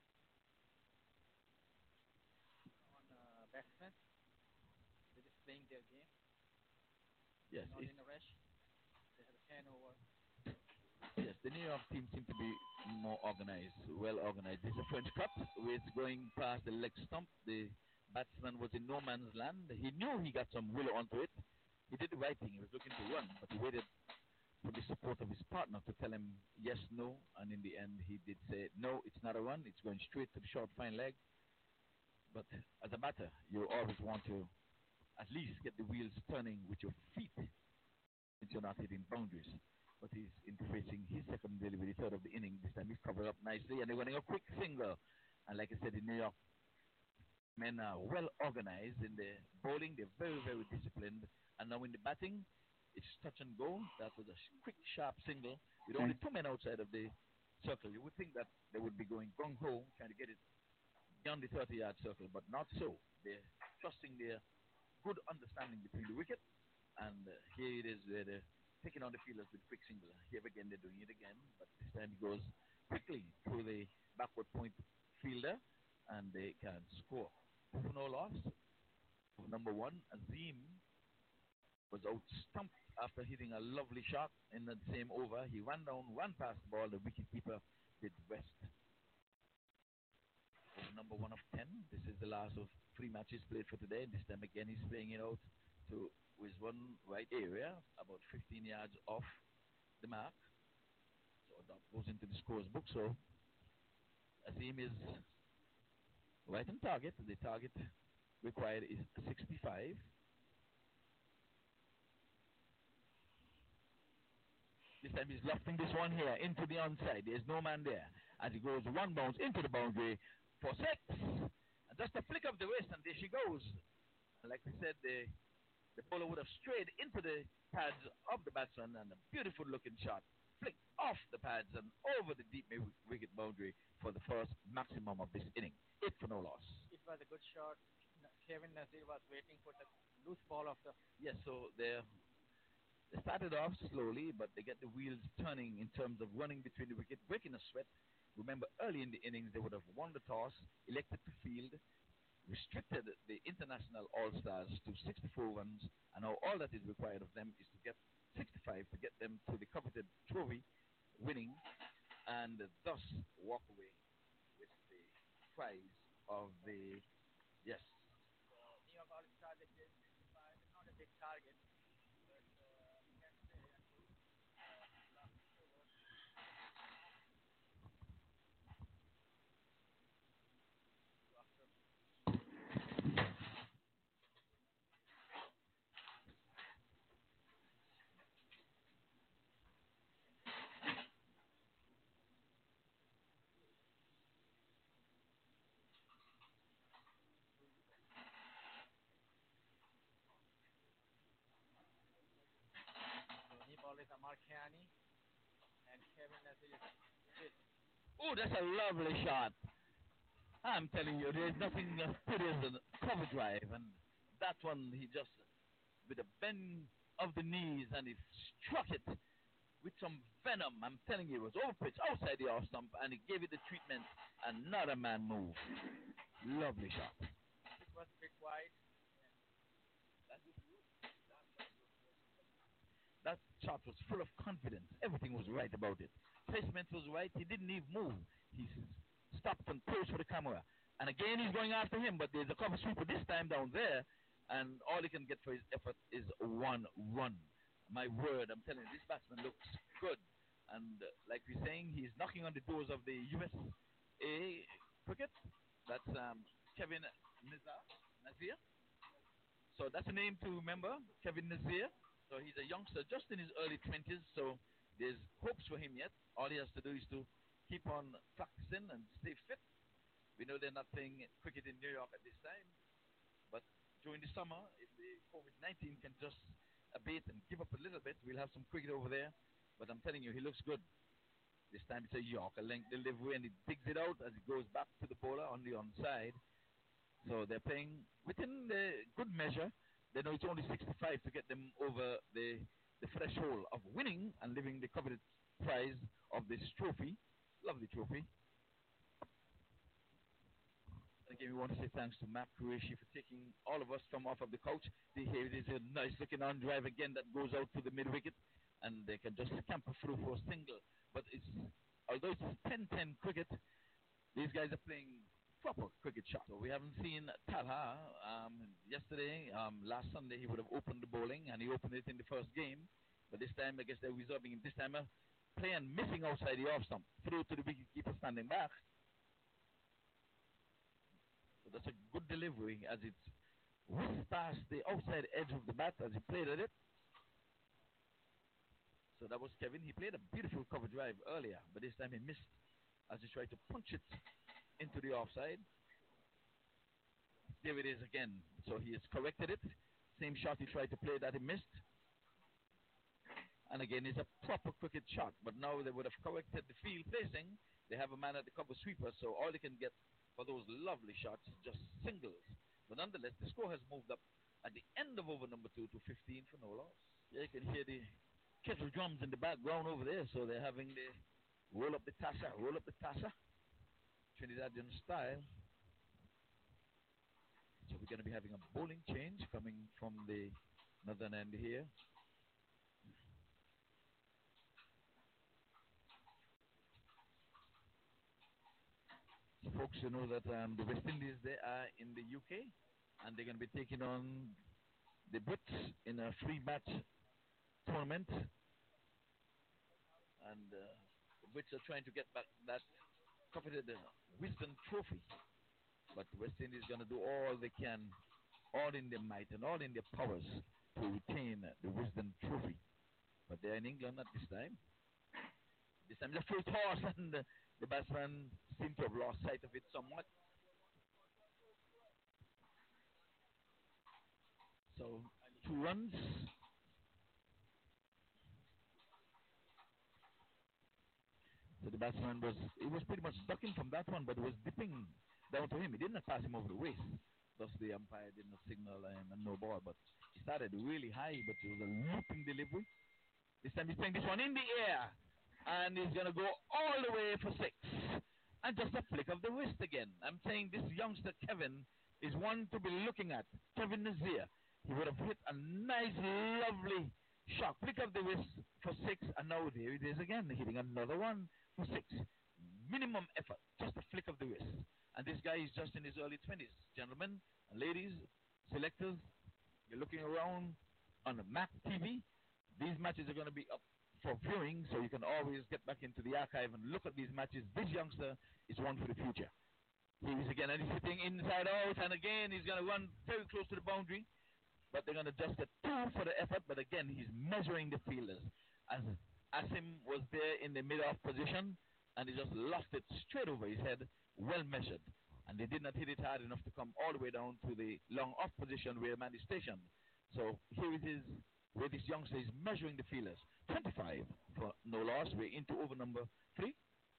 batsmen, they're just playing their game. Yes. Not in a rush. They have a 10 over. Yes, the New York team seem to be more organized, well organized. It's a French cut, where it's going past the leg stump. The batsman was in no man's land. He knew he got some will onto it. He did the right thing. He was looking to run, but he waited for the support of his partner to tell him yes, no, and in the end he did say, no, it's not a run. It's going straight to the short fine leg. But as a batter, you always want to at least get the wheels turning with your feet since you're not hitting boundaries. But he's interfacing his second delivery, third of the inning. This time he's covered up nicely, and they're running a quick single. And like I said, in New York, men are well organized in the bowling. They're very, very disciplined. And now in the batting, it's touch and go. That was a quick, sharp single with only two men outside of the circle. You would think that they would be going gung-ho, trying to get it beyond the 30-yard circle, but not so. They're trusting their good understanding between the wicket, and here it is, they're taking on the fielders with quick single. Here again, they're doing it again, but this time it goes quickly through the backward point fielder, and they can score. For no loss. Number one, Azim was out stumped after hitting a lovely shot in the same over. He ran down, ran past the ball. The wicketkeeper did rest. Number 1 of 10. This is the last of 3 matches played for today. This time again, he's playing it out to his one right area, about 15 yards off the mark. So that goes into the scores book. So Azim is right on target. The target required is 65. This time he's lofting this one here into the onside. There's no man there. As he goes one bounce into the boundary for 6. And just a flick of the wrist, and there she goes. And like we said, the bowler would have strayed into the pads of the batsman, and a beautiful looking shot. Flick off the pads and over the deep wicket boundary for the first maximum of this inning. 8 for no loss. It was a good shot. Kevin Nazir was waiting for the loose ball of the... Yes, so they started off slowly, but they get the wheels turning in terms of running between the wicket, breaking a sweat. Remember, early in the innings, they would have won the toss, elected to field, restricted the international all-stars to 64 runs, and now all that is required of them is to get 65 to get them to the coveted trophy, winning, and thus walk away with the prize of the, yes. New York All-Star, they gave 65, not a big target. Marchiani and Kevin Nazir. Oh, that's a lovely shot. I'm telling you, there's nothing as pretty as a cover drive, and that one he just with a bend of the knees, and he struck it with some venom. I'm telling you, it was over pitch outside the off stump, and he gave it the treatment, and not a man moved. Lovely shot. It was a bit wide. That shot was full of confidence. Everything was right about it. Placement was right. He didn't even move. He stopped and posed for the camera. And again, he's going after him, but there's a cover sweeper this time down there, and all he can get for his effort is 1 run. My word, I'm telling you, this batsman looks good. And like we're saying, he's knocking on the doors of the USA cricket. That's Kevin Nazir. So that's a name to remember, Kevin Nazir. So he's a youngster just in his early 20s, so there's hopes for him yet. All he has to do is to keep on practicing and stay fit. We know they're not playing cricket in New York at this time, but during the summer, if the COVID-19 can just abate and give up a little bit, we'll have some cricket over there. But I'm telling you, he looks good. This time it's a Yorker length delivery, and he digs it out as it goes back to the bowler on the onside. So they're playing within the good measure. They know it's only 65 to get them over the threshold of winning and living the coveted prize of this trophy. Lovely trophy. And again, we want to say thanks to Matt Qureshi for taking all of us from off of the couch. Here it is, a nice looking on drive again that goes out to the mid wicket, and they can just scamper through for a single. But although it's 10-10 cricket, these guys are playing proper cricket shot. So we haven't seen Talha yesterday. Last Sunday he would have opened the bowling, and he opened it in the first game. But this time I guess they're reserving him. This time playing missing outside the off stump, through to the wicketkeeper standing back. So that's a good delivery as it's whisked past the outside edge of the bat as he played at it. So that was Kevin. He played a beautiful cover drive earlier, but this time he missed as he tried to punch it into the offside. There it is again. So he has corrected it. Same shot he tried to play that he missed. And again, it's a proper cricket shot. But now they would have corrected the field placing. They have a man at the cover sweeper, so all they can get for those lovely shots is just singles. But nonetheless, the score has moved up at the end of over number 2 to 15 for no loss. Yeah, you can hear the kettle drums in the background over there, so they're having the roll up the tassa, Trinidadian style. So we're going to be having a bowling change coming from the northern end here. So folks, you know that the West Indies, they are in the UK, and they're going to be taking on the Brits in a free match tournament. And the Brits are trying to get back that coveted Wisden Trophy. But the West Indies is going to do all they can, all in their might and all in their powers to retain the Wisden Trophy. But they're in England at this time. This time it's a full toss, and the batsman seemed to have lost sight of it somewhat. So 2 runs. So the batsman was pretty much ducking from that one, but it was dipping down to him. He didn't pass him over the waist. Thus the umpire did not signal a no ball, but he started really high, but it was a looping delivery. This time he's playing this one in the air, and he's going to go all the way for 6. And just a flick of the wrist again. I'm saying this youngster Kevin is one to be looking at. Kevin Nazir. He would have hit a nice, lovely shot. Flick of the wrist for 6, and now there it is again, hitting another one for 6. Minimum effort, just a flick of the wrist. And this guy is just in his early 20s. Gentlemen and ladies, selectors, you're looking around on Mac TV. These matches are going to be up for viewing, so you can always get back into the archive and look at these matches. This youngster is one for the future. Here he is again, and he's sitting inside out, and again he's going to run very close to the boundary, but they're going to just get 2 for the effort. But again, he's measuring the fielders. As Asim was there in the mid-off position, and he just lost it straight over his head, well measured, and they did not hit it hard enough to come all the way down to the long off position where man is stationed. So here it is, where this youngster is measuring the fielders. 25 for no loss. We're into over number 3.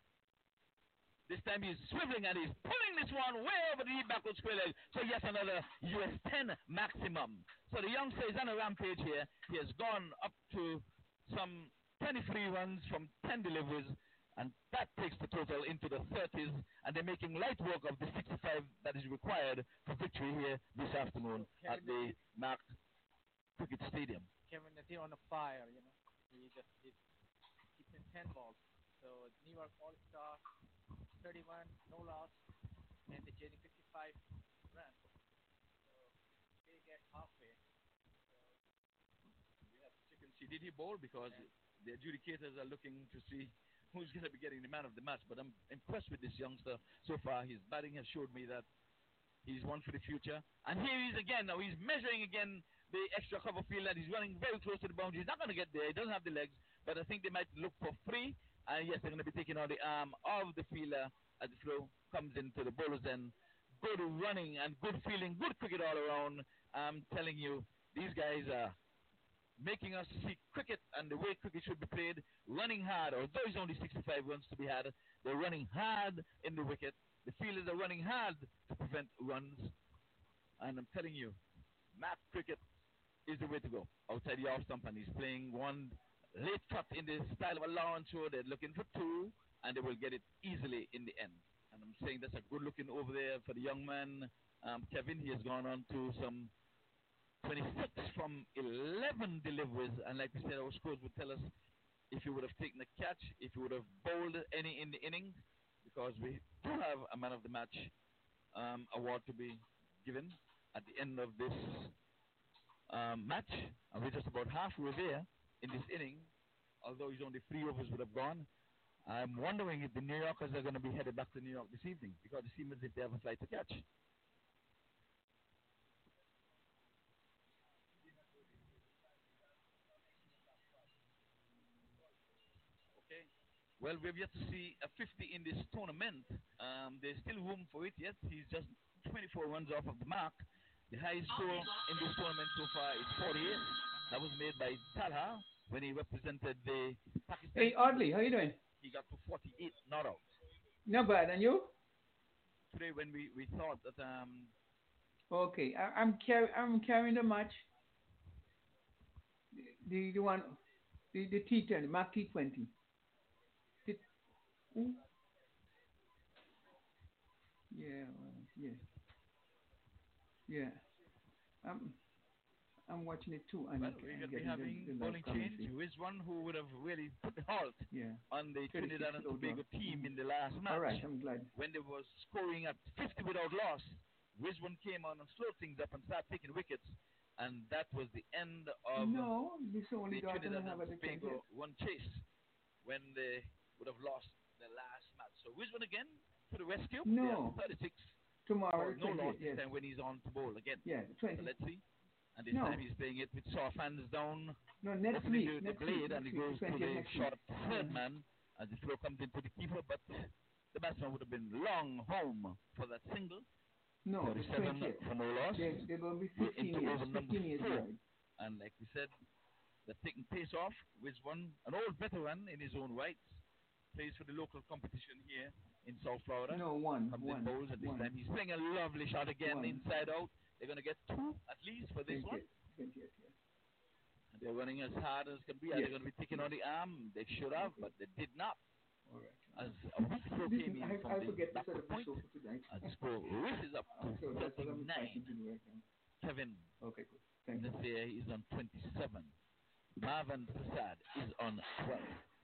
This time he's swiveling and he's pulling this one way over the backward square leg. So yes, another US 10 maximum. So the youngster is on a rampage here. He has gone up to some 23 runs from 10 deliveries, and that takes the total into the 30s, and they're making light work of the 65 that is required for victory here this afternoon at the Mark Cricket Stadium. Kevin Nazir on a fire, you know. He just keeps in 10 balls. So New York All-Star, 31, no loss, and they're getting 55 runs. So they get halfway. So we have to check and see, did he bowl? Because the adjudicators are looking to see who's going to be getting the man of the match. But I'm impressed with this youngster so far. His batting has showed me that He's one for the future. And here he is again. Now he's measuring again the extra cover field, and he's running very close to the boundary. He's not going to get there. He doesn't have the legs, but I think they might look for free. And yes, they're going to be taking on the arm of the fielder as the throw comes into the bowler's end. Good running and good feeling, good cricket all around. I'm telling you, these guys are making us see cricket and the way cricket should be played, running hard. Although it's only 65 runs to be had, they're running hard in the wicket. The fielders are running hard to prevent runs. And I'm telling you, map cricket is the way to go outside the off stump, and he's playing one late cut in the style of a lawn show. They're looking for two, and they will get it easily in the end. And I'm saying that's a good looking over there for the young man, Kevin. He has gone on to some 26 from 11 deliveries, and like we said, our scores would tell us if he would have taken the catch, if he would have bowled any in the innings, because we do have a man of the match award to be given at the end of this match, and we're just about halfway there in this inning, although he's only 3 overs would have gone. I'm wondering if the New Yorkers are going to be headed back to New York this evening, because it seems as if they have a flight to catch. Okay. Well, we've yet to see a 50 in this tournament. There's still room for it yet. He's just 24 runs off of the mark. The highest score in this tournament so far is 48. That was made by Talha when he represented the Pakistan. Hey, Audley, how you doing? He got to 48 not out. Not bad, and you? Today when we thought that Okay, I'm carrying the match. The one, the T20, Mark T20. Yeah, yeah. I'm watching it too. And well, we're going to be having bowling change. Who is one who would have really put the halt on the Trinidad and Tobago team in the last match. All right, I'm glad. When they was scoring at 50 without loss, Rizwan came on and slowed things up and started taking wickets, and that was the end of this only the Trinidad and Tobago one chase when they would have lost the last match. So Rizwan again to the rescue. No. 36. Tomorrow. No loss this time when he's on to bowl again. Yeah, 20. So let's see. And this time he's playing it with soft hands down. No, next week. The blade, and he goes to the short third man as the throw comes into the keeper. But the batsman would have been long home for that single. No, 37 for no loss. They're going to be 15 years. 15 years old. And like we said, they're taking pace off with an old veteran in his own rights. Plays for the local competition here in South Florida. No, one. Bowls at this time. He's playing a lovely shot again inside out. They're going to get 2 at least for this one. And they're running as hard as can be. They're going to be taking on the arm. They should have, but they did not. All right. As a weak throw came in from the backward point, as the score races up to 39. Kevin, okay, good. Thank you. He's on 27. Marvin Prasad is on 12.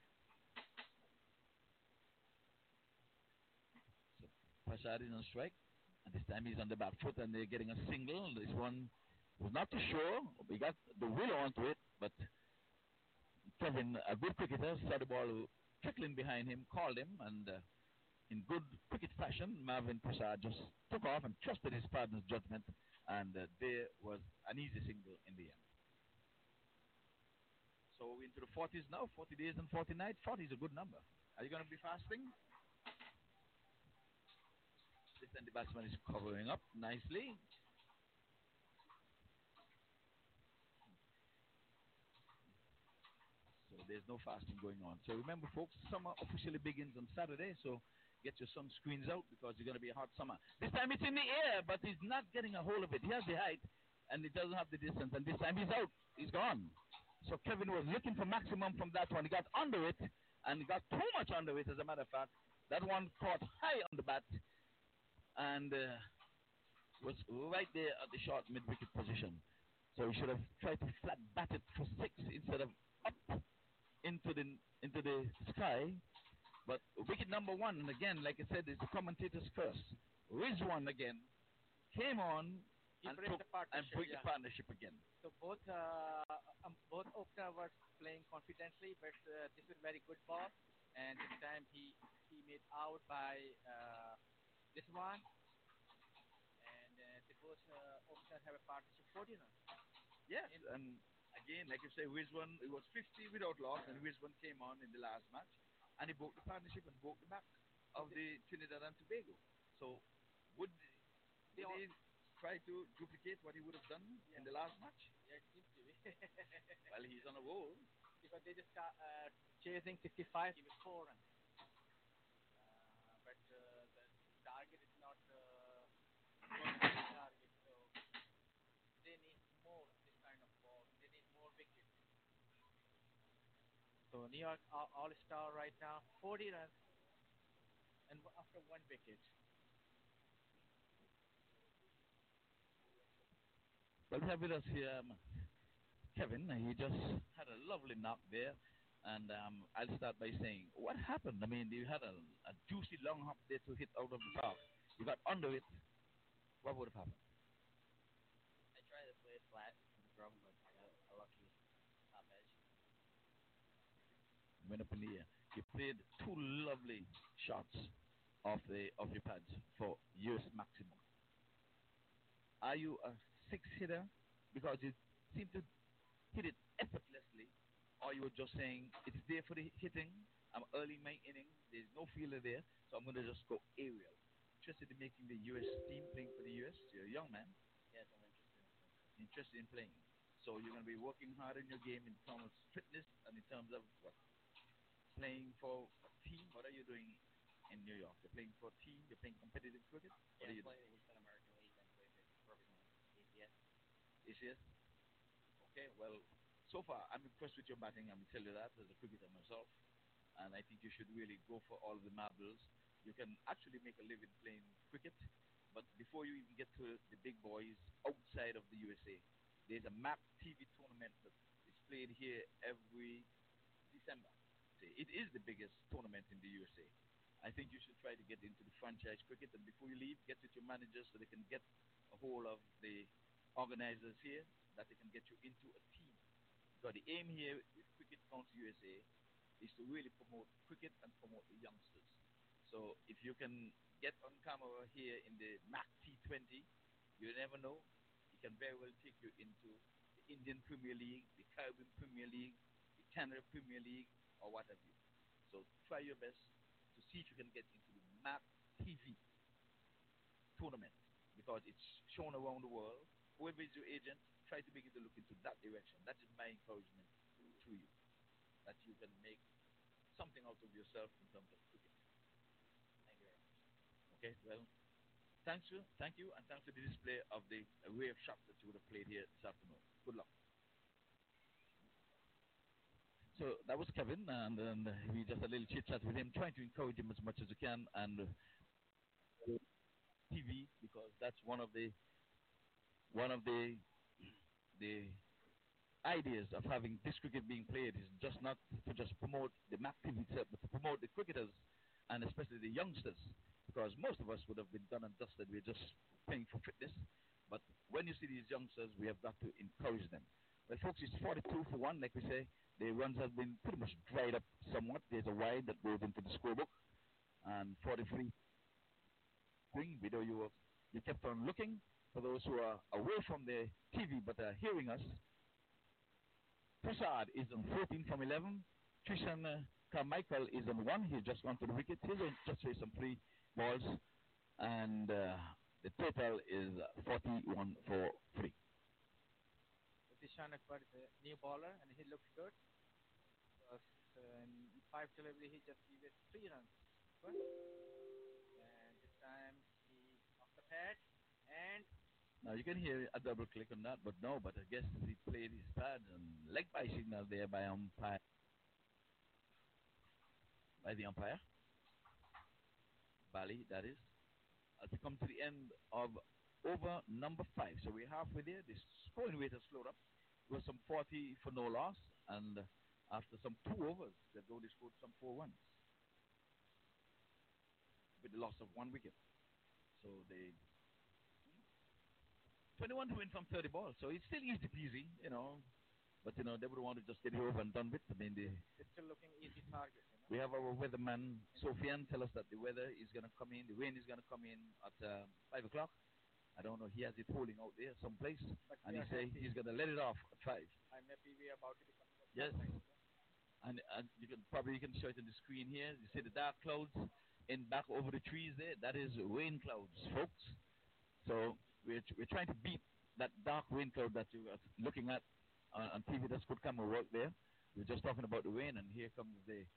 So Prasad is on strike. And this time he's on the back foot, and they're getting a single. This one was not too sure. We got the will onto it, but Kevin, a good cricketer, saw the ball trickling behind him, called him, and in good cricket fashion, Marvin Prasad just took off and trusted his partner's judgment, and there was an easy single in the end. So we're into the 40s now, 40 days and 40 nights. 40 is a good number. Are you going to be fasting? And the batsman is covering up nicely. So there's no fasting going on. So remember, folks, summer officially begins on Saturday, so get your sunscreens out because it's going to be a hot summer. This time it's in the air, but he's not getting a hold of it. He has the height, and he doesn't have the distance, and this time he's out. He's gone. So Kevin was looking for maximum from that one. He got under it, and he got too much under it, as a matter of fact. That one caught high on the bat, and was right there at the short mid-wicket position. So he should have tried to flat bat it for 6 instead of up into the sky. But wicket number 1, and again, like I said, it's the commentator's curse. Rizwan again came on and broke the partnership again. So both opener were playing confidently, but this was a very good ball, and this time he made out by this one, and Oakland have a partnership 40 runs. Yes, and again, like you say, Wiswan, it was 50 without loss, and Wiswan came on in the last match, and he broke the partnership and broke the back of the Trinidad and Tobago. So, would they try to duplicate what he would have done in the last match? Yeah, it seems to be. Well, he's on a roll. Because they just got chasing 65, he was 4 runs. But the target is not target, so they need more this kind of ball. They need more wickets. So New York All-Star right now, 40 runs, and after 1 wicket. Well, we have with us here Kevin. He just had a lovely knock there. And I'll start by saying, what happened? I mean, you had a juicy long hop there to hit out of the park. You got under it. What would have happened? I tried to play it flat in the drum, but I got a lucky top edge. Went up in the air. You played 2 lovely shots off your pads for US maximum. Are you a 6 hitter? Because you seem to hit it effortlessly. Or you were just saying, it's there for the hitting. I'm early in my inning. There's no fielder there, so I'm going to just go aerial. Interested in making the U.S. team, playing for the U.S.? You're a young man. Yes, I'm interested in playing. Interested in playing. So you're going to be working hard in your game in terms of fitness and in terms of what? Playing for a team? What are you doing in New York? You're playing for a team? You're playing competitive cricket? What are you playing doing? the Eastern American League and playing professional ACS. ACS? Okay, well, so far, I'm impressed with your batting. I'm going to tell you that as a cricketer myself. And I think you should really go for all the marbles. You can actually make a living playing cricket. But before you even get to the big boys outside of the USA, there's a MAP TV tournament that is played here every December. It is the biggest tournament in the USA. I think you should try to get into the franchise cricket. And before you leave, get with your managers so they can get a hold of the organizers here, that they can get you into a team. Because the aim here with Cricket Council USA is to really promote cricket and promote the youngsters. So if you can get on camera here in the MAC T20, you never know. It can very well take you into the Indian Premier League, the Caribbean Premier League, the Canada Premier League, or what have you. So try your best to see if you can get into the MAP TV tournament, because it's shown around the world. Whoever is your agent, try to begin to look into that direction. That is my encouragement to you, that you can make something out of yourself in terms of cricket. Thank you very much. Okay, well, thank you, and thanks for the display of the array of shots that you would have played here this afternoon. Good luck. So that was Kevin, and we just had a little chit chat with him, trying to encourage him as much as we can, and TV, because that's one of the ideas of having this cricket being played is just not to just promote the MAC TV itself, but to promote the cricketers and especially the youngsters, because most of us would have been done and dusted. We're just playing for fitness, but when you see these youngsters, we have got to encourage them. Well, folks, it's 42-1, like we say. The runs have been pretty much dried up somewhat. There's a wide that goes into the scorebook, and 43. Video, you kept on looking. For those who are away from the TV but are hearing us, Prasad is on 14 from 11. Trishan Carmichael is on 1. He's just gone to the wicket. He's just faced some 3 balls, and the total is 41 for 3. Tishan Akbar is a new bowler, and he looks good. Because in 5 delivery, he just gave us 3 runs. And this time, he off the pad, and now you can hear a double click on that, but I guess he played his pad and leg by signal there by the umpire. Bali, that is. As we come to the end of over number 5. So we're halfway there. The scoring rate has slowed up. It was some 40 for no loss, and after some 2 overs, they've only scored some 4 runs with the loss of 1 wicket. So they 21 to win from 30 balls. So it's still easy peasy, But, they would want to just get it over and done with. I mean, it's still looking easy target. We have our weatherman, Sofian, tell us that the weather is going to come in, the rain is going to come in at 5 o'clock. I don't know. He has it holding out there someplace, But and we he are say happy. he's gonna let it off at 5. I'm happy we are about to become the Yes. top nine. And you can show it on the screen here. You see the dark clouds in back over the trees there. That is rain clouds, folks. So we're trying to beat that dark rain cloud that you are looking at on TV. That's good camera work there. We're just talking about the rain, and here comes the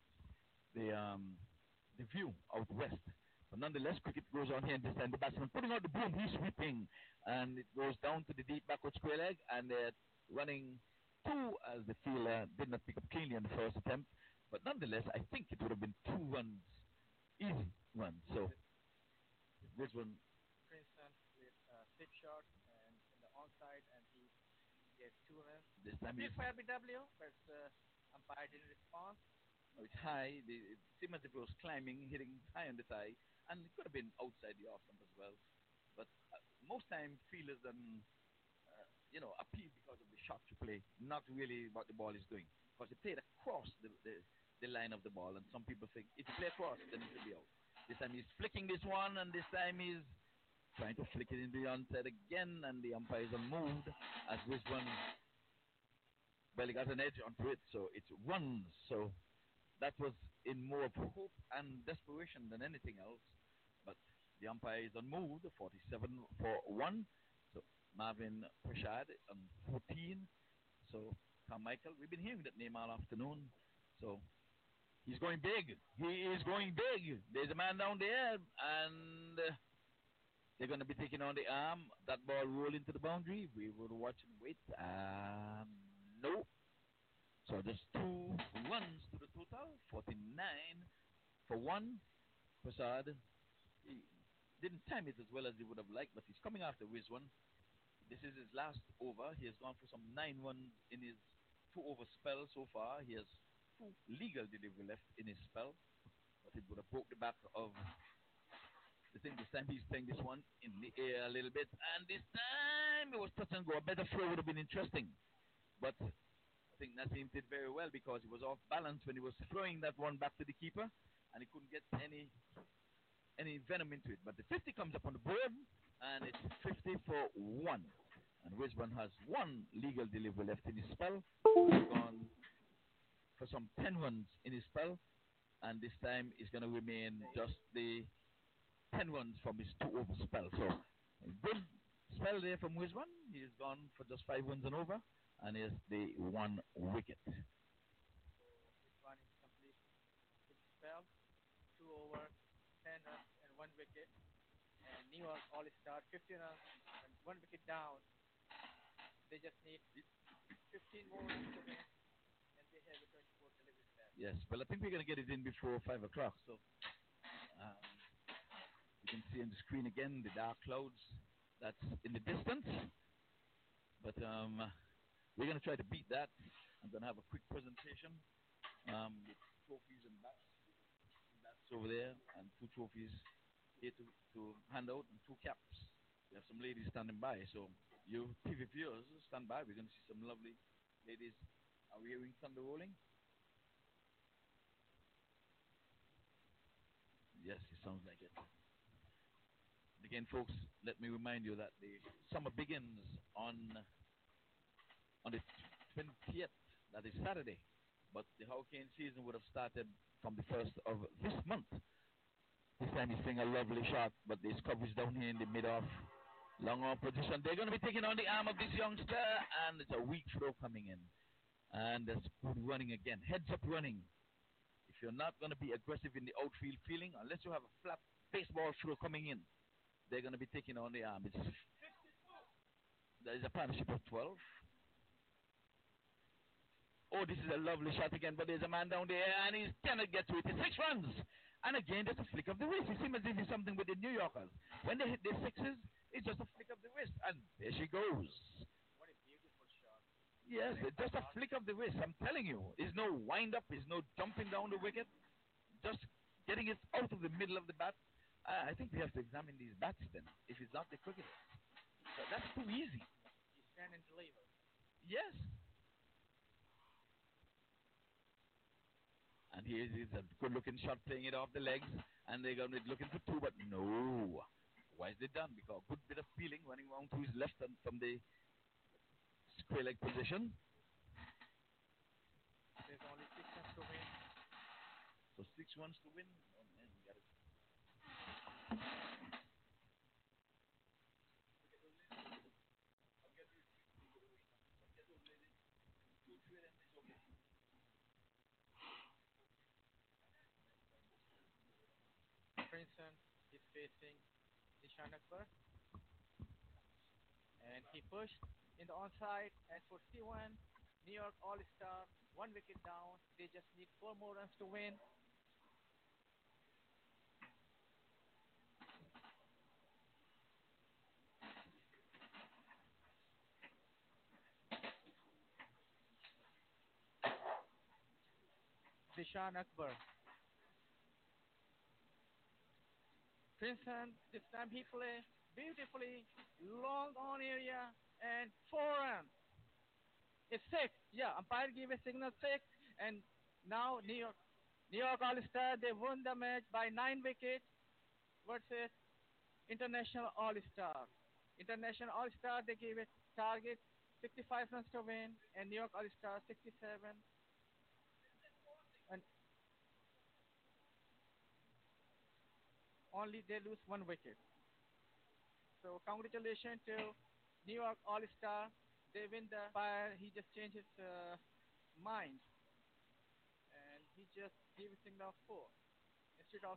view out west. But nonetheless, cricket goes on here, and this time the batsman putting out the boom, he's sweeping, and it goes down to the deep backward square leg, and they're running 2 as the fielder did not pick up cleanly on the first attempt. But nonetheless, I think it would have been 2 runs, easy runs. So this one, Princeton with slip shot and in the onside, and he gets 2 runs. This time Big he's- for LBW, but umpire didn't respond. it's high. It seemed as if it was climbing, hitting high on the thigh, and it could have been outside the off stump as well. But most time fielders appeal because of the shot you play, not really what the ball is doing. Because they played across the line of the ball, and some people think if you play across, then it should be out. This time he's flicking this one, and this time he's trying to flick it in the onside again, and the umpire is unmoved as this one barely got an edge onto it, so it runs. So that was in more of hope and desperation than anything else. But the umpire is unmoved, 47 for 1. So Marvin Prashad on 14. So Carmichael, we've been hearing that name all afternoon. So he's going big. He is going big. There's a man down there, and they're going to be taking on the arm. That ball roll into the boundary. We will watch and wait. No. So just 2 runs to the total, 49 for 1. Prasad, he didn't time it as well as he would have liked, but he's coming after Rizwan. This is his last over. He has gone for some 9 runs in his 2-over spell so far. He has 2 legal delivery left in his spell, but it would have broke the back of the thing. This time he's playing this one in the air a little bit, and this time it was touch and go. A better throw would have been interesting, but I think Nasim did very well because he was off balance when he was throwing that one back to the keeper, and he couldn't get any venom into it. But the 50 comes up on the board, and it's 50 for 1. And Rizwan has 1 legal delivery left in his spell. He's gone for some 10 runs in his spell, and this time is going to remain just the 10 runs from his 2-over spell. So a good spell there from Rizwan. He's gone for just 5 runs and over, and here's the 1 wicket. Rizwan is complete his spell, 2 over, 10 runs, and 1 wicket. And New York All-Star, 50 runs and 1 wicket down. They just need 15 more runs to win, and they have a 24 deliveries left. Yes, well, I think we're going to get it in before 5 o'clock. So you can see on the screen again the dark clouds that's in the distance. But we're going to try to beat that. I'm going to have a quick presentation with trophies and bats over there, and 2 trophies here to hand out, and 2 caps. We have some ladies standing by, so you TV viewers stand by. We're going to see some lovely ladies. Are we hearing thunder rolling? Yes, it sounds like it. Again, folks, let me remind you that the summer begins on the 20th. That is Saturday, but the hurricane season would have started from the 1st of this month. This time he's seeing a lovely shot, but there's coverage down here in the mid-off. Long on position. They're going to be taking on the arm of this youngster, and it's a weak throw coming in. And that's good running again. Heads up running. If you're not going to be aggressive in the outfield feeling, unless you have a flat baseball throw coming in, they're going to be taking on the arm. There is a partnership of 12. Oh, this is a lovely shot again, but there's a man down there, and he cannot get to it. It's 6 runs. And again, just a flick of the wrist. It seems as if it's something with the New Yorkers. When they hit their 6s, it's just a flick of the wrist, and there she goes. What a beautiful shot. Yes, it's just a flick of the wrist. I'm telling you. There's no wind-up. There's no jumping down the wicket. Just getting it out of the middle of the bat. I think we have to examine these bats then, if it's not the cricketers. So that's too easy. You stand and deliver. Yes. And here is a good-looking shot, playing it off the legs, and they're going to be looking for 2, but no. Why nicely done because good bit of peeling running around to his left and from the square leg position. There's only 6 runs to win. So 6 runs to win. Oh man, we got it. Princeton is facing Nishan Akbar. And he pushed in the onside and for C1, New York All-Star, 1 wicket down. They just need 4 more runs to win. Dishan Akbar. Princeton, this time he played beautifully, long on area, and 4 runs. It's 6. Yeah, umpire gave a signal 6, and now New York All-Star, they won the match by 9 wickets versus International All-Star. International All-Star, they gave it target 65 runs to win, and New York All-Star 67. And only they lose 1 wicket. So congratulations to New York All-Star. They win the fire. He just changed his mind. And he just gave a signal of 4 instead of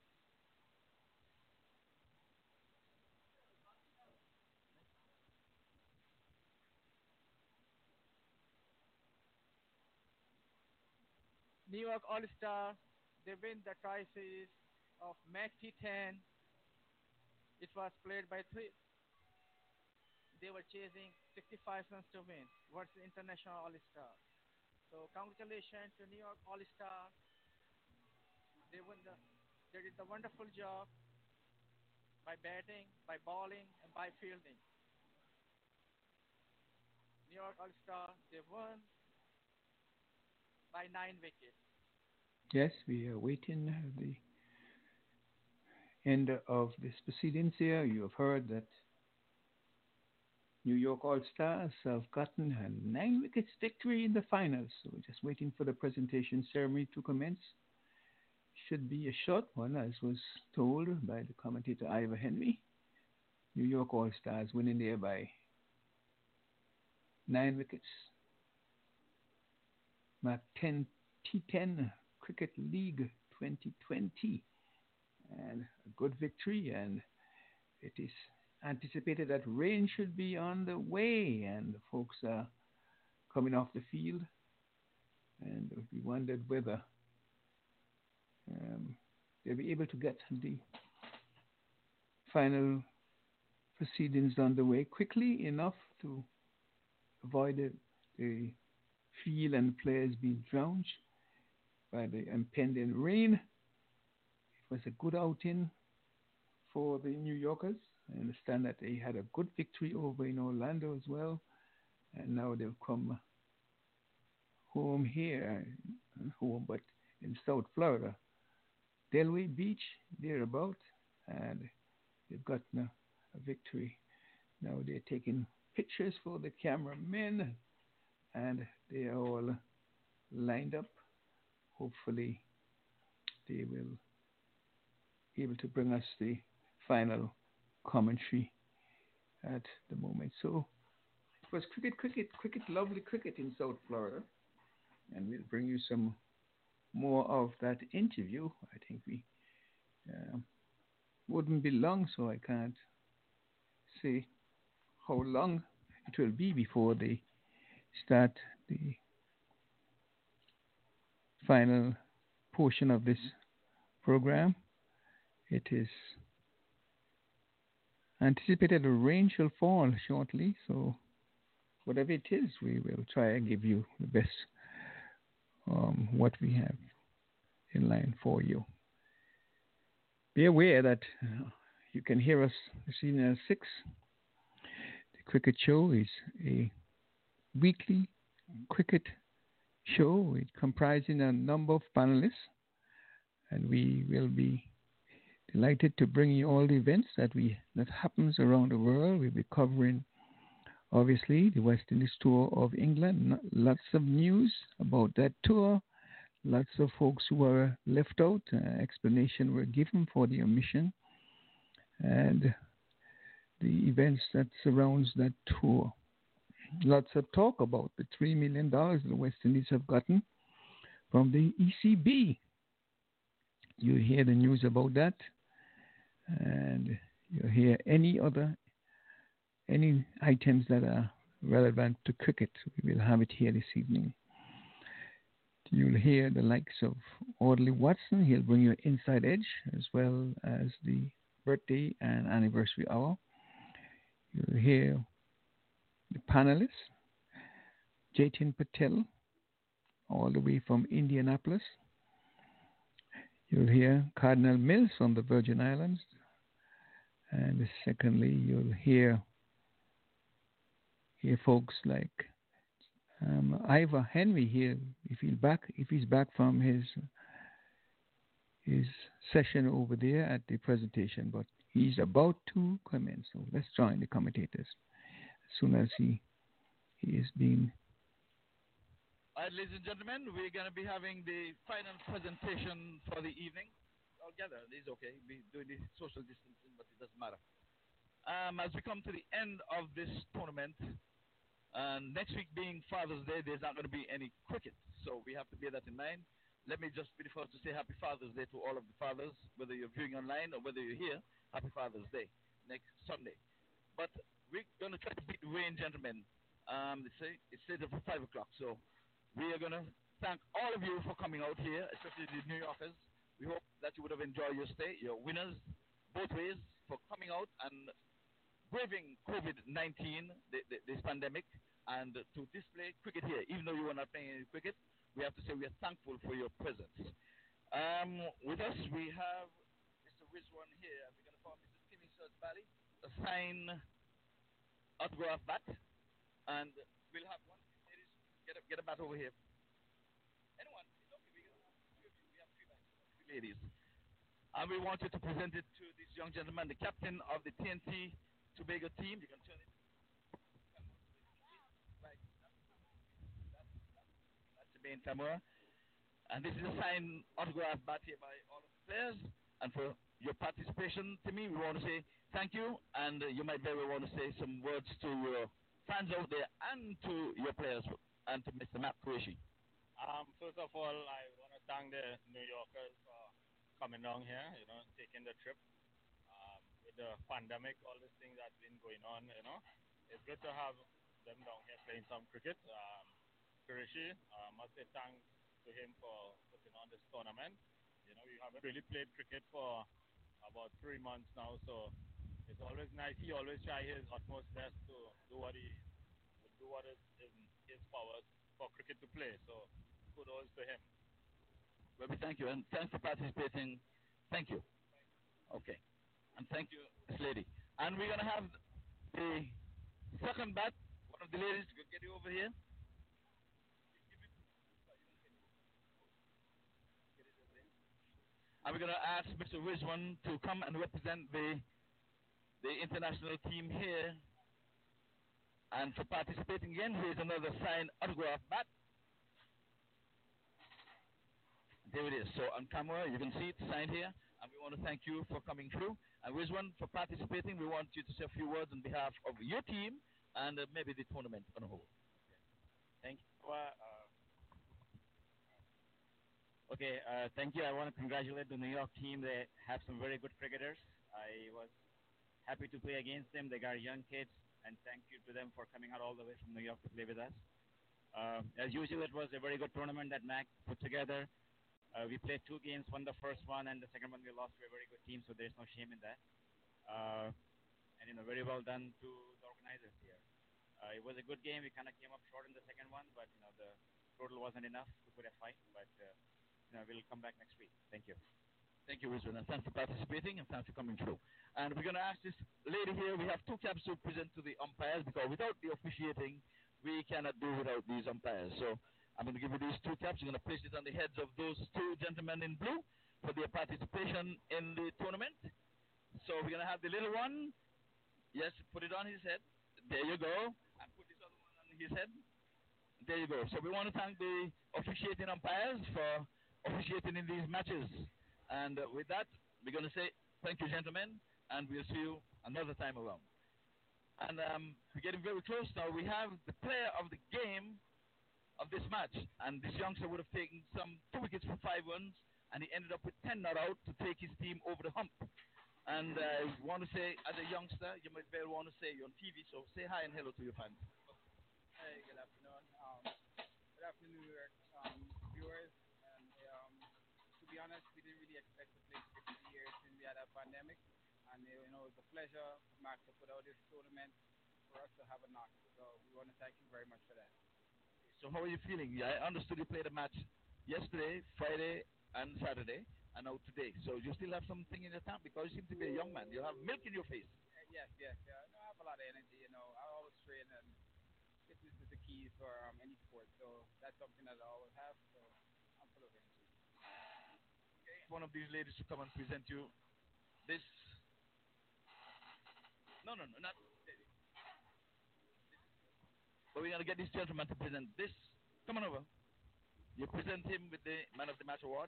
New York All-Star. They win the tri series of Match T10. It was played by 3. They were chasing 65 runs to win versus International All-Star. So congratulations to New York All-Star. They did a wonderful job by batting, by bowling, and by fielding. New York All-Star, they won by 9 wickets. Yes, we are waiting the end of this proceedings here. You have heard that New York All-Stars have gotten a 9 wickets victory in the finals. So we're just waiting for the presentation ceremony to commence. Should be a short one, as was told by the commentator Ivor Henry. New York All-Stars winning there by 9 wickets. Mark 10 T10 Cricket League 2020. And a good victory, and it is anticipated that rain should be on the way, and the folks are coming off the field, and we wondered whether they'll be able to get the final proceedings underway quickly enough to avoid the field and players being drowned by the impending rain. It was a good outing for the New Yorkers. I understand that they had a good victory over in Orlando as well, and now they've come home here, but in South Florida, Delray Beach, thereabout, and they've gotten a victory. Now they're taking pictures for the cameramen, and they are all lined up. Hopefully, they will be able to bring us the final commentary at the moment. So it was cricket, lovely cricket in South Florida, and we'll bring you some more of that interview. I think we wouldn't be long, so I can't say how long it will be before they start the final portion of this program. It is anticipated the rain shall fall shortly, so whatever it is, we will try and give you the best what we have in line for you. Be aware that you can hear us this evening at 6. The Cricket Show is a weekly cricket show. It comprising a number of panelists, and we will be Delighted to bring you all the events that happens around the world. We'll be covering, obviously, the West Indies tour of England. Lots of news about that tour. Lots of folks who were left out. Explanation were given for the omission and the events that surrounds that tour. Lots of talk about the $3 million the West Indies have gotten from the ECB. You hear the news about that, and you hear any items that are relevant to cricket. We will have it here this evening. You'll hear the likes of Audley Watson. He'll bring you Inside Edge as well as the birthday and anniversary hour. You'll hear the panelists, Jatin Patel, all the way from Indianapolis. You'll hear Cardinal Mills from the Virgin Islands. And secondly, you'll hear folks like Ivor Henry here, if he's back from his session over there at the presentation, but he's about to come in. So let's join the commentators as soon as he is being. All right, ladies and gentlemen, we're going to be having the final presentation for the evening. All together, it's okay. We're doing the social distancing, but it doesn't matter. As we come to the end of this tournament, next week being Father's Day, there's not going to be any cricket, so we have to bear that in mind. Let me just be the first to say Happy Father's Day to all of the fathers, whether you're viewing online or whether you're here. Happy Father's Day next Sunday. But we're going to try to beat the rain, gentlemen. It's set for 5 o'clock, so we are going to thank all of you for coming out here, especially the New Yorkers. We hope that you would have enjoyed your stay. You're winners both ways for coming out and braving COVID-19, this pandemic, and to display cricket here. Even though you were not playing any cricket, we have to say we are thankful for your presence. With us, we have Mr. Rizwan here, and we're going to call Mr. Timmy Sursbally, a sign autograph bat, and we'll have one. Ladies, get a bat over here. Anyone? It's okay. We have 3 bats. 3 ladies. And we want you to present it to this young gentleman, the captain of the TNT Tobago team. You can turn it. That's the main camera. And this is a signed autograph bat here by all of the players. And for your participation, Timmy, we want to say thank you. And you might very well want to say some words to your fans out there and to your players and to Mr. Matt Qureshi. First of all, I want to thank the New Yorkers for coming down here, taking the trip. With the pandemic, all these things that's been going on, it's good to have them down here playing some cricket. Qureshi, must say thanks to him for putting on this tournament. We haven't really played cricket for about 3 months now, so it's always nice. He always tries his utmost best to do what is in his powers for cricket to play. So kudos to him. Well, we thank you, and thanks for participating. Thank you. Okay. And thank you, Miss Lady. And we're going to have the second bat, one of the ladies, to get you over here. And we're going to ask Mr. Rizwan to come and represent the international team here. And for participating again, here's another signed autograph bat. There it is. So on camera, you can see it signed here. And we want to thank you for coming through. And Rizwan, for participating, we want you to say a few words on behalf of your team and maybe the tournament on a whole. Thank you. Thank you. I want to congratulate the New York team. They have some very good cricketers. I was happy to play against them. They got young kids, and thank you to them for coming out all the way from New York to play with us. As usual, it was a very good tournament that Mac put together. We played 2 games, won the first one, and the second one we lost to a very good team, so there's no shame in that. And very well done to the organizers here. It was a good game. We kind of came up short in the second one, but the total wasn't enough to put a fight. But we'll come back next week. Thank you. Thank you, Rizwan, and thanks for participating and thanks for coming through. And we're going to ask this lady here. We have 2 caps to present to the umpires because without the officiating, we cannot do without these umpires. So I'm going to give you these 2 caps. You're going to place it on the heads of those 2 gentlemen in blue. for their participation in the tournament. So we're going to have the little one. Yes, put it on his head. There you go. And put this other one on his head. There you go. So we want to thank the officiating umpires for officiating in these matches. And with that, we're going to say thank you, gentlemen, and we'll see you another time around. And we're getting very close now. We have the player of the game of this match. And this youngster would have taken 2 wickets for 5 runs, and he ended up with 10 not out to take his team over the hump. And I want to say, as a youngster, you might very want to say you're on TV, so say hi and hello to your fans. Hey, good afternoon. Good afternoon, New York viewers. And to be honest, we didn't really expect to play 50 years since we had a pandemic. And it's a pleasure for Mac to put out this tournament for us to have a knock. So we want to thank you very much for that. So how are you feeling? I understood you played a match yesterday, Friday, and Saturday, and now today. So you still have something in your tank because you seem to be a young man. You have milk in your face. Yes. No, I have a lot of energy. I always train, and fitness is the key for any sport. So that's something that I always have. So I'm full of energy. Okay. One of these ladies to come and present you this. No, not. But we're going to get this gentleman to present this. Come on over. You present him with the Man of the Match award.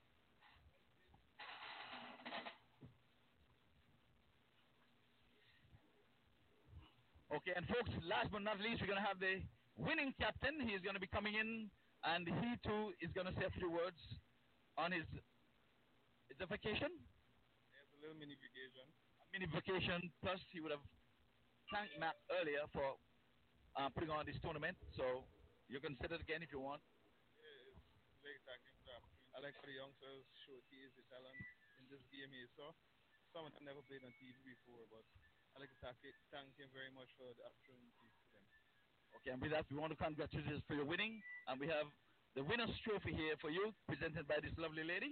Okay, and folks, last but not least, we're going to have the winning captain. He's going to be coming in, and he too is going to say a few words on his. It's a vacation? It's a little mini vacation. A mini vacation, plus he would have thanked Mac earlier for putting on this tournament. So you can say it again if you want. It's like thanking for the opportunity. I like for the youngsters showcase the talent in this game here. So someone I've never played on TV before, but I'd like to thank him very much for the opportunity for them. Okay, and with that, we want to congratulate you for your winning. And we have the winner's trophy here for you, presented by this lovely lady.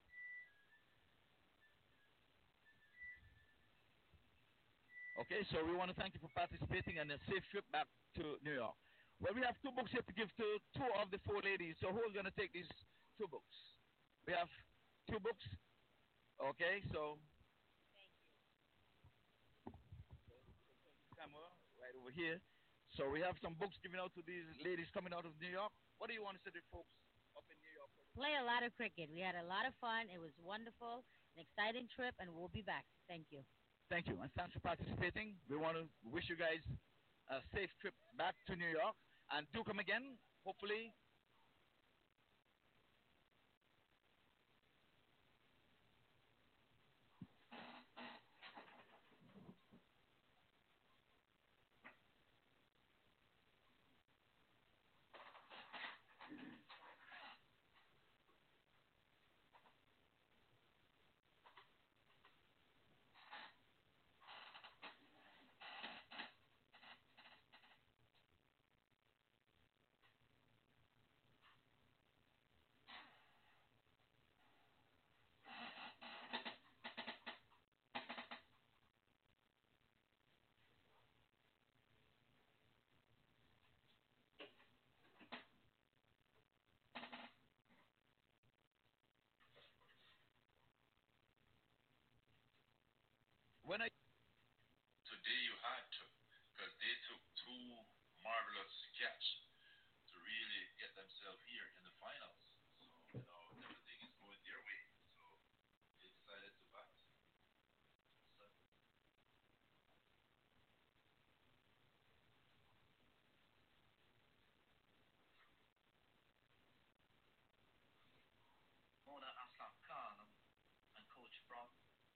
Okay, so we want to thank you for participating and a safe trip back to New York. Well, we have 2 books here to give to 2 of the 4 ladies. So who is going to take these 2 books? We have 2 books. Okay, so. Thank you. Camera right over here. So we have some books given out to these ladies coming out of New York. What do you want to say to folks up in New York? Play a lot of cricket. We had a lot of fun. It was wonderful, an exciting trip, and we'll be back. Thank you. Thank you, and thanks for participating. We want to wish you guys a safe trip back to New York, and do come again, hopefully. Today you had to, because they took 2 marvelous catch to really get themselves here in the finals. So, everything is going their way. So, they decided to bat. So. Mona Aslam Khan and Coach Brock.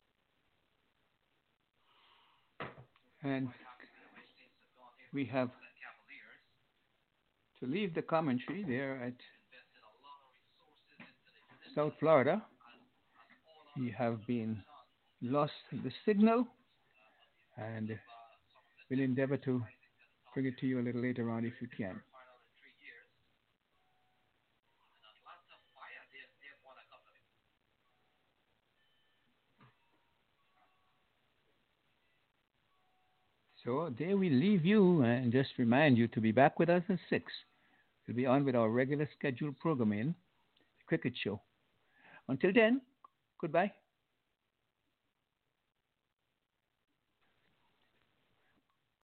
And we have to leave the commentary there at South Florida. We have been lost the signal, and we'll endeavor to bring it to you a little later on if you can. So there we leave you, and just remind you to be back with us at 6. We'll be on with our regular scheduled programming, the Cricket Show. Until then, Goodbye.